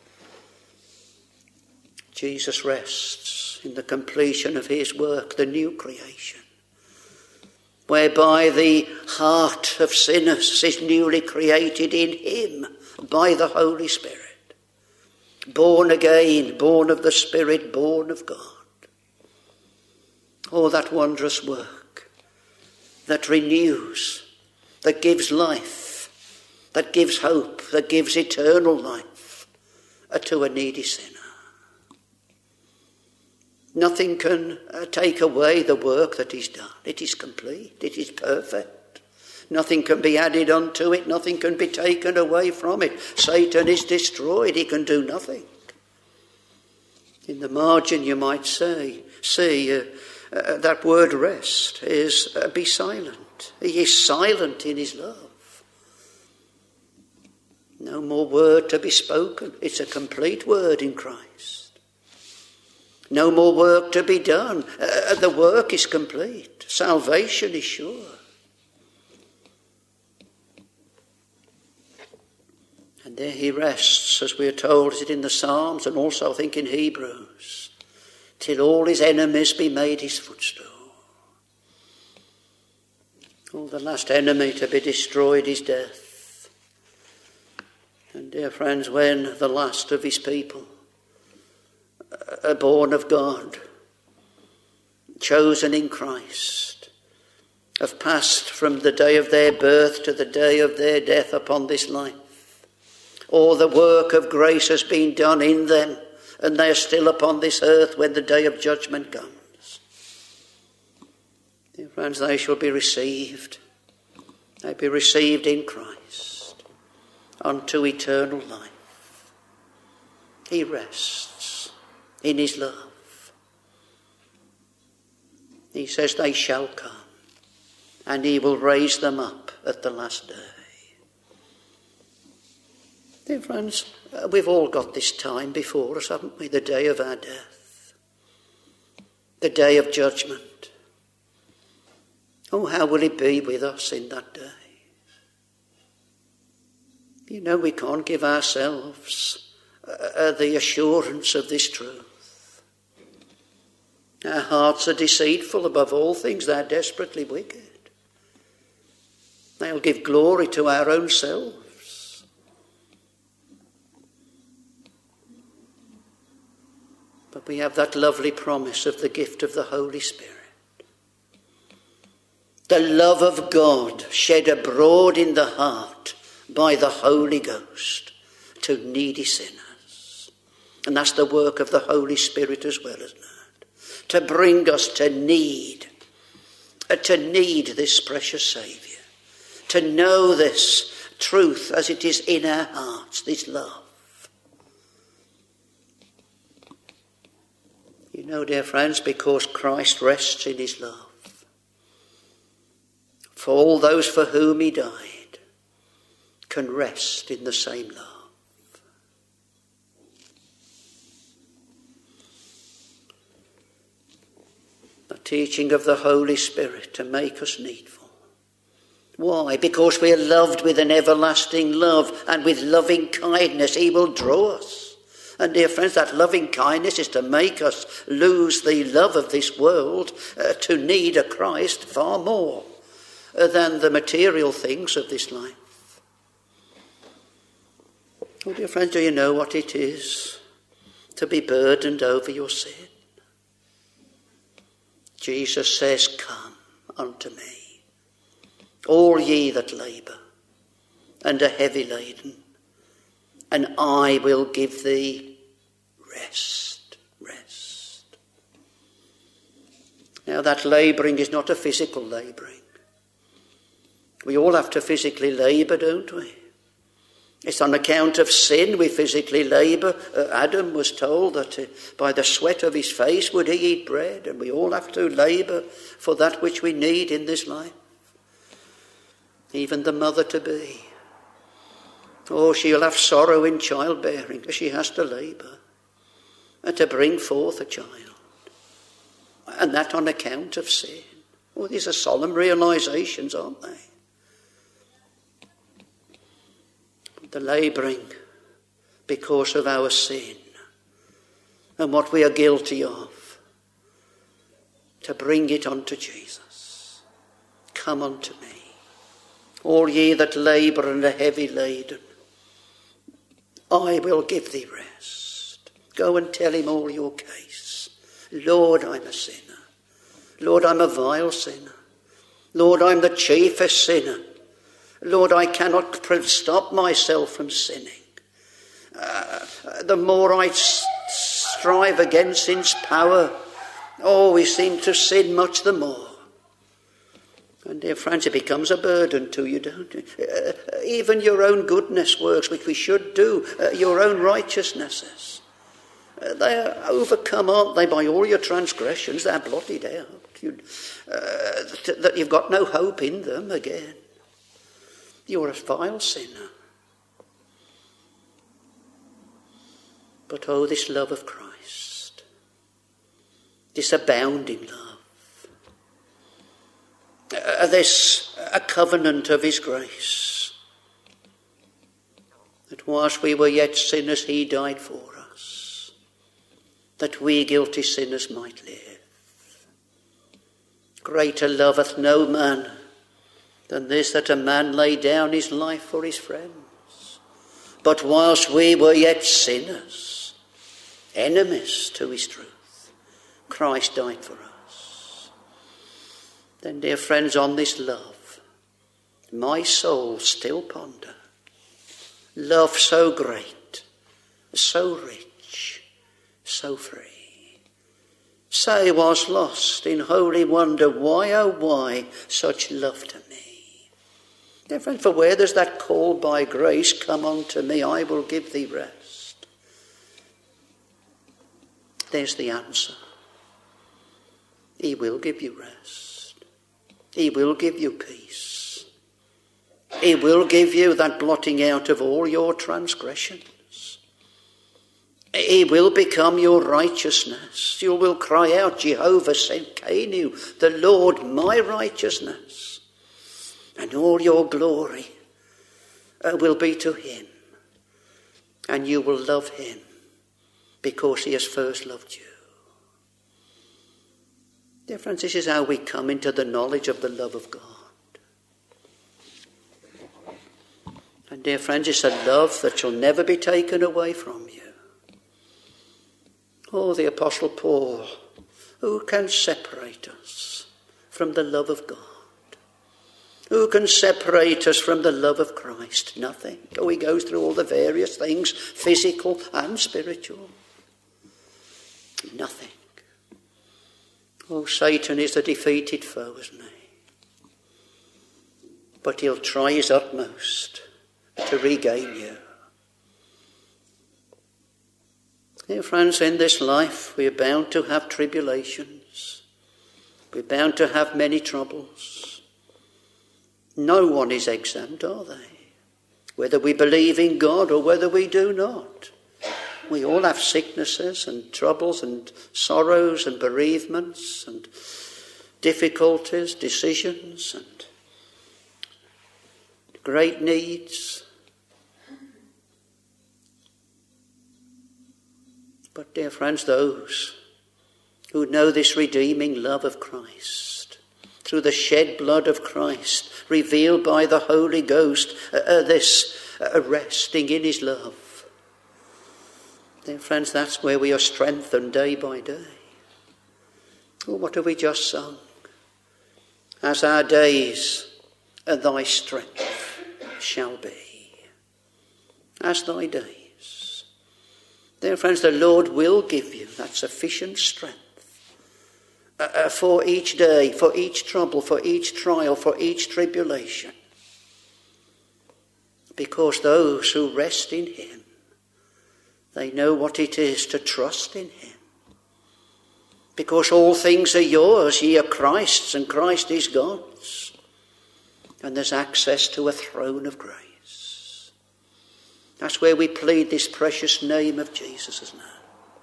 Jesus rests in the completion of his work, the new creation, whereby the heart of sinners is newly created in him by the Holy Spirit. Born again, born of the Spirit, born of God. Oh, that wondrous work that renews, that gives life, that gives hope, that gives eternal life to a needy sinner. Nothing can take away the work that he's done. It is complete. It is perfect. Nothing can be added unto it. Nothing can be taken away from it. Satan is destroyed. He can do nothing. In the margin you might see that word rest is be silent. He is silent in his love. No more word to be spoken. It's a complete word in Christ. No more work to be done. The work is complete. Salvation is sure. And there he rests, as we are told it in the Psalms and also I think in Hebrews, till all his enemies be made his footstool. Oh, the last enemy to be destroyed is death. And dear friends, when the last of his people are born of God, chosen in Christ, have passed from the day of their birth to the day of their death upon this life. All the work of grace has been done in them, and they are still upon this earth when the day of judgment comes. Dear friends, they shall be received. They be received in Christ unto eternal life. He rests in his love. He says they shall come, and he will raise them up at the last day. Dear friends, we've all got this time before us, haven't we? The day of our death. The day of judgment. Oh, how will it be with us in that day? You know, we can't give ourselves the assurance of this truth. Our hearts are deceitful above all things. They're desperately wicked. They'll give glory to our own selves. But we have that lovely promise of the gift of the Holy Spirit. The love of God shed abroad in the heart by the Holy Ghost to needy sinners. And that's the work of the Holy Spirit as well, isn't it? To bring us to need this precious Saviour. To know this truth as it is in our hearts, this love. You know, dear friends, because Christ rests in his love. For all those for whom he died can rest in the same love. The teaching of the Holy Spirit to make us needful. Why? Because we are loved with an everlasting love, and with loving kindness he will draw us. And dear friends, that loving kindness is to make us lose the love of this world to need a Christ far more than the material things of this life. Oh, dear friends, do you know what it is to be burdened over your sin? Jesus says, "Come unto me, all ye that labour and are heavy laden, and I will give thee rest." Rest. Now that labouring is not a physical labouring. We all have to physically labour, don't we? It's on account of sin we physically labour. Adam was told that by the sweat of his face would he eat bread, and we all have to labour for that which we need in this life. even the mother-to-be. Oh, she'll have sorrow in childbearing as she has to labour and to bring forth a child. And that on account of sin. Oh, these are solemn realisations, aren't they? The labouring because of our sin and what we are guilty of, to bring it unto Jesus. Come unto me, all ye that labour and are heavy laden, I will give thee rest. Go and tell him all your case. Lord, I'm a sinner. Lord, I'm a vile sinner. Lord, I'm the chiefest sinner. Lord, I cannot stop myself from sinning. The more I strive against sin's power, we seem to sin much the more. And dear friends, it becomes a burden to you, don't it? Even your own goodness works, which we should do, your own righteousnesses. They are overcome, aren't they, by all your transgressions. They're blotted out. That you've got no hope in them again. You're a vile sinner. But oh, this love of Christ, this abounding love, this a covenant of his grace, that whilst we were yet sinners, he died for us, that we guilty sinners might live. Greater loveth no man than this, that a man lay down his life for his friends. But whilst we were yet sinners, enemies to his truth, Christ died for us. Then, dear friends, on this love, my soul still ponder. Love so great, so rich, so free. Say, was lost in holy wonder, why, oh why, such love to me? Dear friend, for where there's that call by grace, come unto me, I will give thee rest. There's the answer. He will give you rest. He will give you peace. He will give you that blotting out of all your transgressions. He will become your righteousness. You will cry out, Jehovah Tsidkenu, the Lord my righteousness. And all your glory will be to him. And you will love him because he has first loved you. Dear friends, this is how we come into the knowledge of the love of God. And dear friends, it's a love that shall never be taken away from you. Oh, the Apostle Paul, who can separate us from the love of God? Who can separate us from the love of Christ? Nothing. Oh, he goes through all the various things, physical and spiritual. Nothing. Oh, Satan is a defeated foe, isn't he? But he'll try his utmost to regain you. Dear friends, in this life we are bound to have tribulations. We're bound to have many troubles. No one is exempt, are they? Whether we believe in God or whether we do not. We all have sicknesses and troubles and sorrows and bereavements and difficulties, decisions and great needs. But, dear friends, those who know this redeeming love of Christ, through the shed blood of Christ, revealed by the Holy Ghost, this resting in his love. Dear friends, that's where we are strengthened day by day. Oh, what have we just sung? As our days, thy strength shall be. As thy days. Dear friends, the Lord will give you that sufficient strength for each day, for each trouble, for each trial, for each tribulation. Because those who rest in him, they know what it is to trust in him. Because all things are yours, ye are Christ's, and Christ is God's. And there's access to a throne of grace. That's where we plead this precious name of Jesus, isn't it?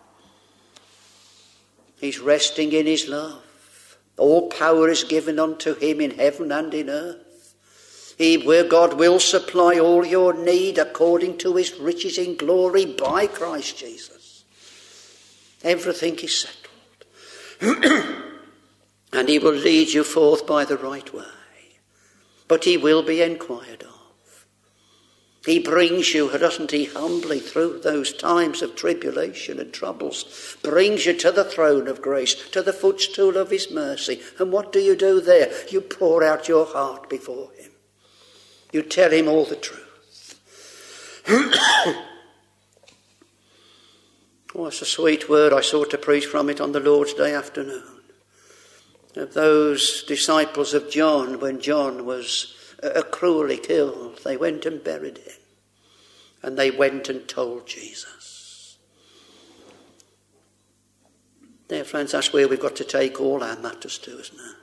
He's resting in his love. All power is given unto him in heaven and in earth. Where God will supply all your need according to his riches in glory by Christ Jesus. Everything is settled. And he will lead you forth by the right way. But he will be inquired of. He brings you, doesn't he, humbly through those times of tribulation and troubles. Brings you to the throne of grace, to the footstool of his mercy. And what do you do there? You pour out your heart before him. You tell him all the truth. Oh, it's a sweet word. I sought to preach from it on the Lord's Day afternoon. Of those disciples of John, when John was cruelly killed, they went and buried him. And they went and told Jesus. Dear friends, that's where we've got to take all our matters to, isn't it?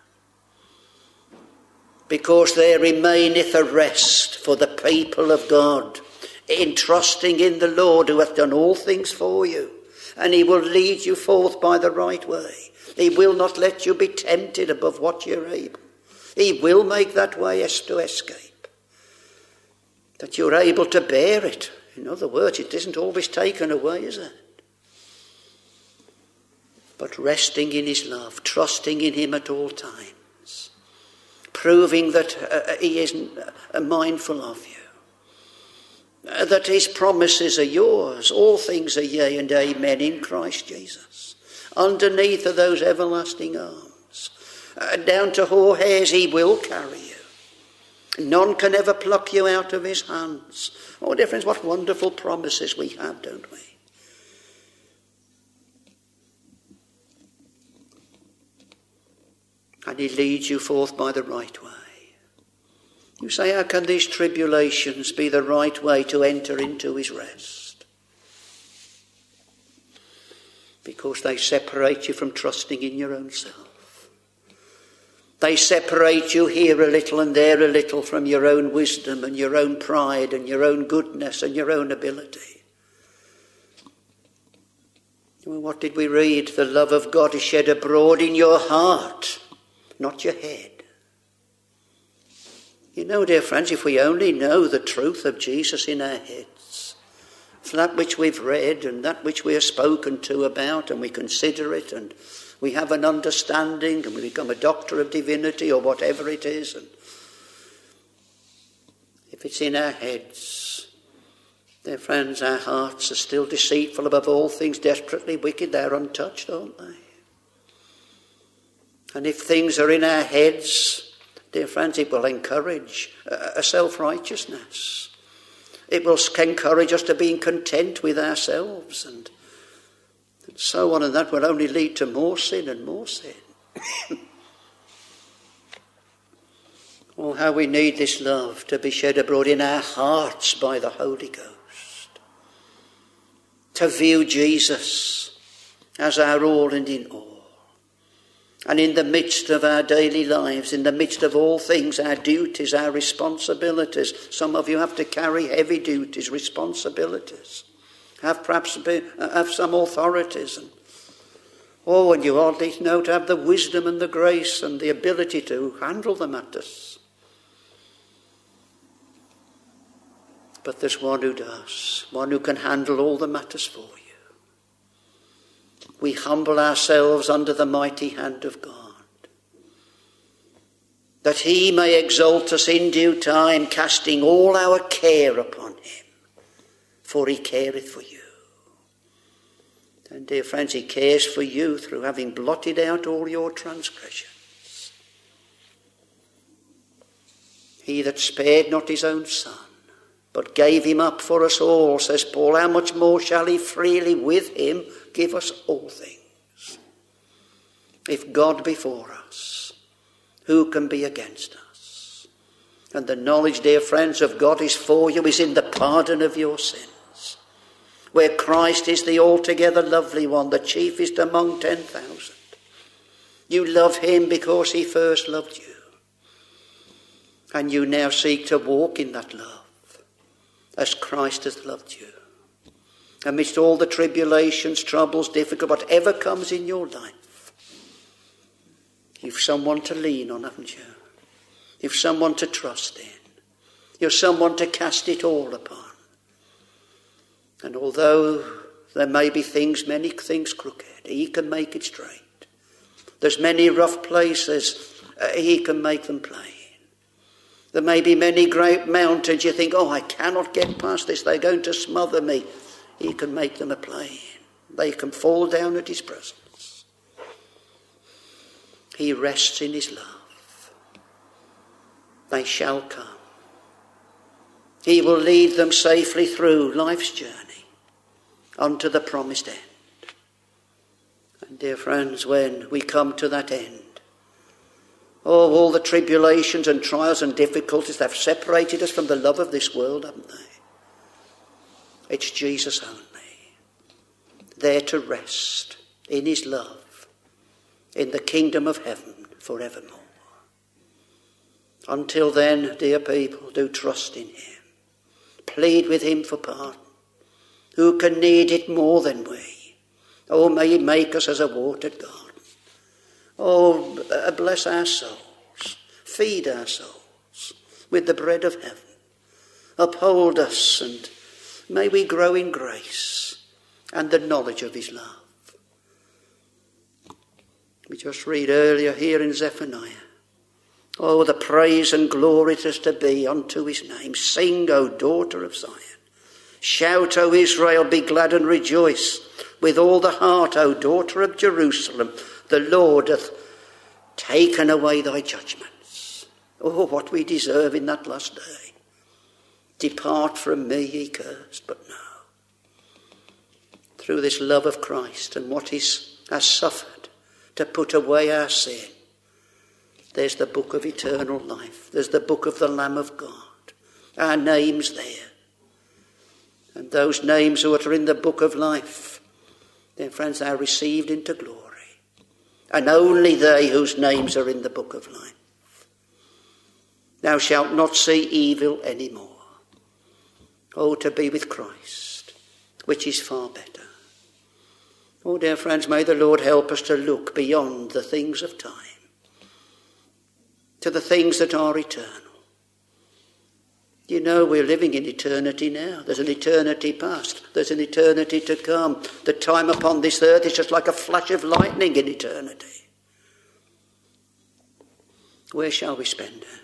Because there remaineth a rest for the people of God, in trusting in the Lord who hath done all things for you. And he will lead you forth by the right way. He will not let you be tempted above what you're able. He will make that way as to escape. That you're able to bear it. In other words, it isn't always taken away, is it? But resting in his love, trusting in him at all times. Proving that he isn't mindful of you. That his promises are yours. All things are yea and amen in Christ Jesus. Underneath are those everlasting arms. Down to hoar hairs he will carry you. None can ever pluck you out of his hands. Oh, dear friends, what wonderful promises we have, don't we? And he leads you forth by the right way. You say, how can these tribulations be the right way to enter into his rest? Because they separate you from trusting in your own self. They separate you here a little and there a little from your own wisdom and your own pride and your own goodness and your own ability. Well, what did we read? The love of God is shed abroad in your heart, not your head. You know, dear friends, if we only know the truth of Jesus in our heads, for that which we've read and that which we are spoken to about, and we consider it and we have an understanding and we become a doctor of divinity or whatever it is, and if it's in our heads, dear friends, our hearts are still deceitful above all things, desperately wicked. They're untouched, aren't they? And if things are in our heads, dear friends, it will encourage a self-righteousness. It will encourage us to being content with ourselves and so on, and that will only lead to more sin and more sin. Oh, how we need this love to be shed abroad in our hearts by the Holy Ghost. To view Jesus as our all and in all. And in the midst of our daily lives, in the midst of all things, our duties, our responsibilities. Some of you have to carry heavy duties, responsibilities. Have some authorities. And you hardly know to have the wisdom and the grace and the ability to handle the matters. But there's one who does, one who can handle all the matters for you. We humble ourselves under the mighty hand of God, that he may exalt us in due time, casting all our care upon him, for he careth for you. And dear friends, he cares for you through having blotted out all your transgressions. He that spared not his own son, but gave him up for us all, says Paul, how much more shall he freely with him give us all things? If God be for us, who can be against us? And the knowledge, dear friends, of God is for you is in the pardon of your sins, where Christ is the altogether lovely one, the chiefest among 10,000. You love him because he first loved you. And you now seek to walk in that love as Christ has loved you. Amidst all the tribulations, troubles, difficulties, whatever comes in your life, you've someone to lean on, haven't you? You've someone to trust in. You're someone to cast it all upon. And although there may be many things crooked, he can make it straight. There's many rough places, he can make them plain. There may be many great mountains you think, I cannot get past this, they're going to smother me. He can make them a plain. They can fall down at his presence. He rests in his love. They shall come. He will lead them safely through life's journey unto the promised end. And dear friends, when we come to that end, all the tribulations and trials and difficulties that have separated us from the love of this world, haven't they? It's Jesus only, there to rest in his love, in the kingdom of heaven forevermore. Until then, dear people, do trust in him. Plead with him for pardon. Who can need it more than we? May he make us as a watered garden. Bless our souls. Feed our souls with the bread of heaven. Uphold us, and may we grow in grace and the knowledge of his love. We just read earlier here in Zephaniah. The praise and glory it is to be unto his name. Sing, O daughter of Zion. Shout, O Israel, be glad and rejoice with all the heart, O daughter of Jerusalem. The Lord hath taken away thy judgments. What we deserve in that last day. Depart from me, ye cursed, but no. Through this love of Christ and what he has suffered to put away our sin, there's the book of eternal life. There's the book of the Lamb of God. Our name's there. And those names who are in the book of life, dear friends, are received into glory. And only they whose names are in the book of life. Thou shalt not see evil any more. To be with Christ, which is far better. Dear friends, may the Lord help us to look beyond the things of time to the things that are eternal. You know, we're living in eternity now. There's an eternity past. There's an eternity to come. The time upon this earth is just like a flash of lightning in eternity. Where shall we spend it?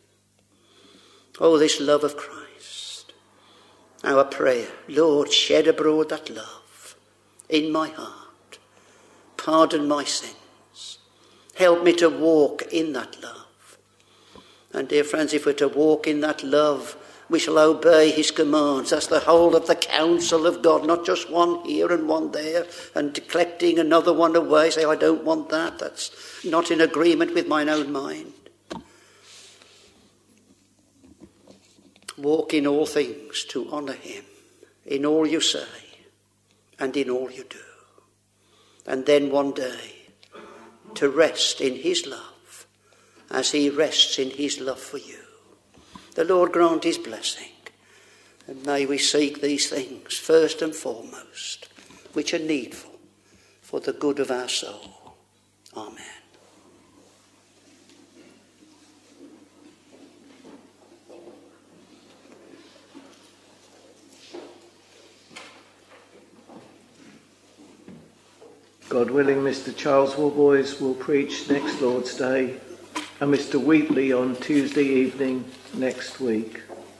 This love of Christ. Our prayer, Lord, shed abroad that love in my heart. Pardon my sins. Help me to walk in that love. And dear friends, if we're to walk in that love, we shall obey his commands. That's the whole of the counsel of God, not just one here and one there, and collecting another one away, say, I don't want that. That's not in agreement with mine own mind. Walk in all things to honour him, in all you say, and in all you do. And then one day, to rest in his love, as he rests in his love for you. The Lord grant his blessing, and may we seek these things first and foremost, which are needful for the good of our soul. Amen. God willing, Mr. Charles Warboys will preach next Lord's Day, and Mr. Wheatley on Tuesday evening next week.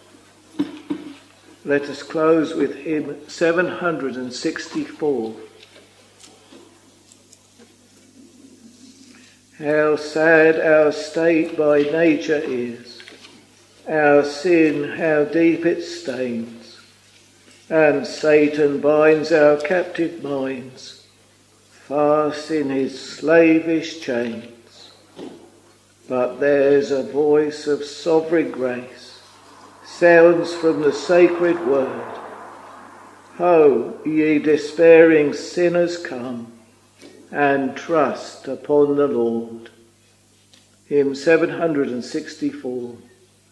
Let us close with hymn 764. How sad our state by nature is, our sin how deep it stains, and Satan binds our captive minds fast in his slavish chains. But there's a voice of sovereign grace sounds from the sacred word. Ho, ye despairing sinners, come and trust upon the Lord. Hymn 764.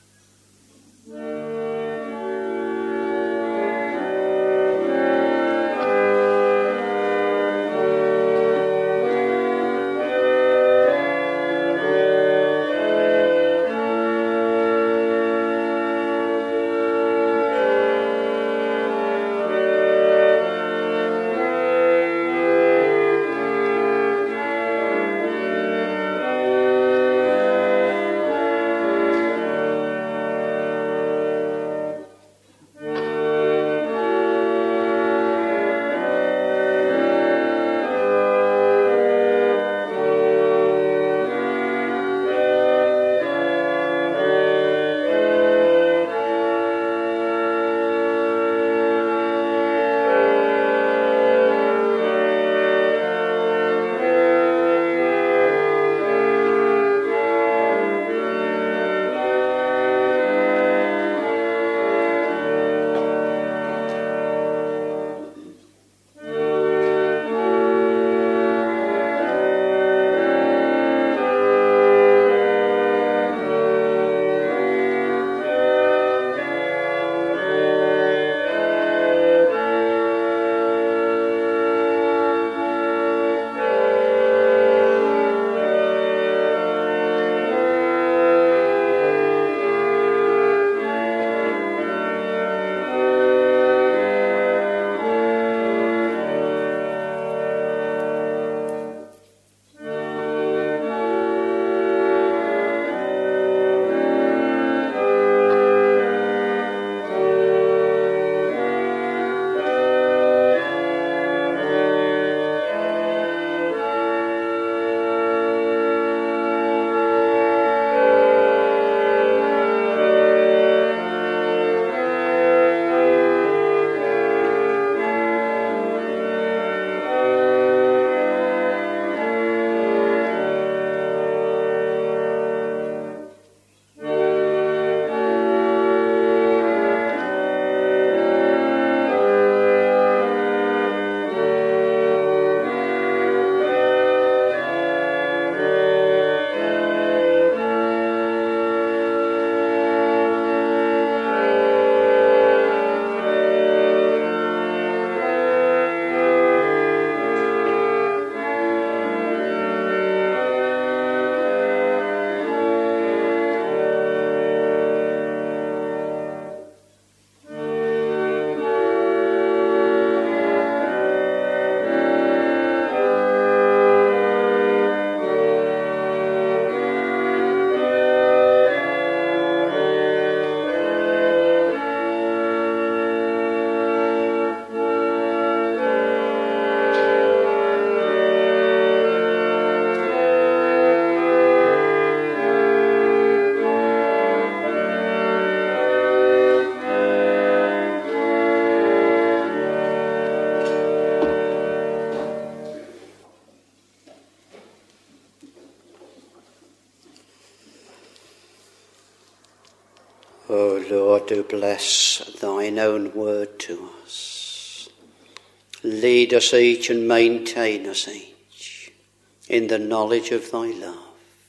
O Lord, do bless thine own word to us. Lead us each and maintain us each in the knowledge of thy love.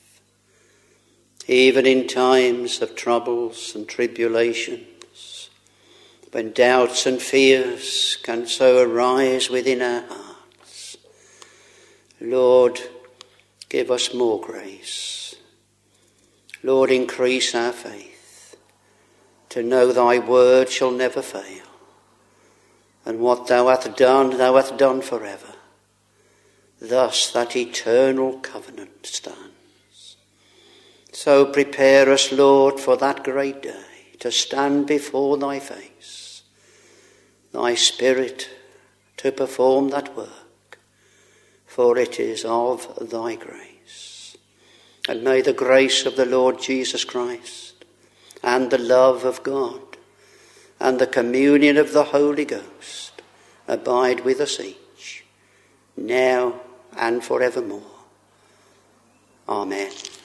Even in times of troubles and tribulations, when doubts and fears can so arise within our hearts, Lord, give us more grace. Lord, increase our faith to know thy word shall never fail, and what thou hast done forever. Thus that eternal covenant stands. So prepare us, Lord, for that great day, to stand before thy face, thy Spirit to perform that work, for it is of thy grace. And may the grace of the Lord Jesus Christ, and the love of God, and the communion of the Holy Ghost abide with us each, now and forevermore. Amen.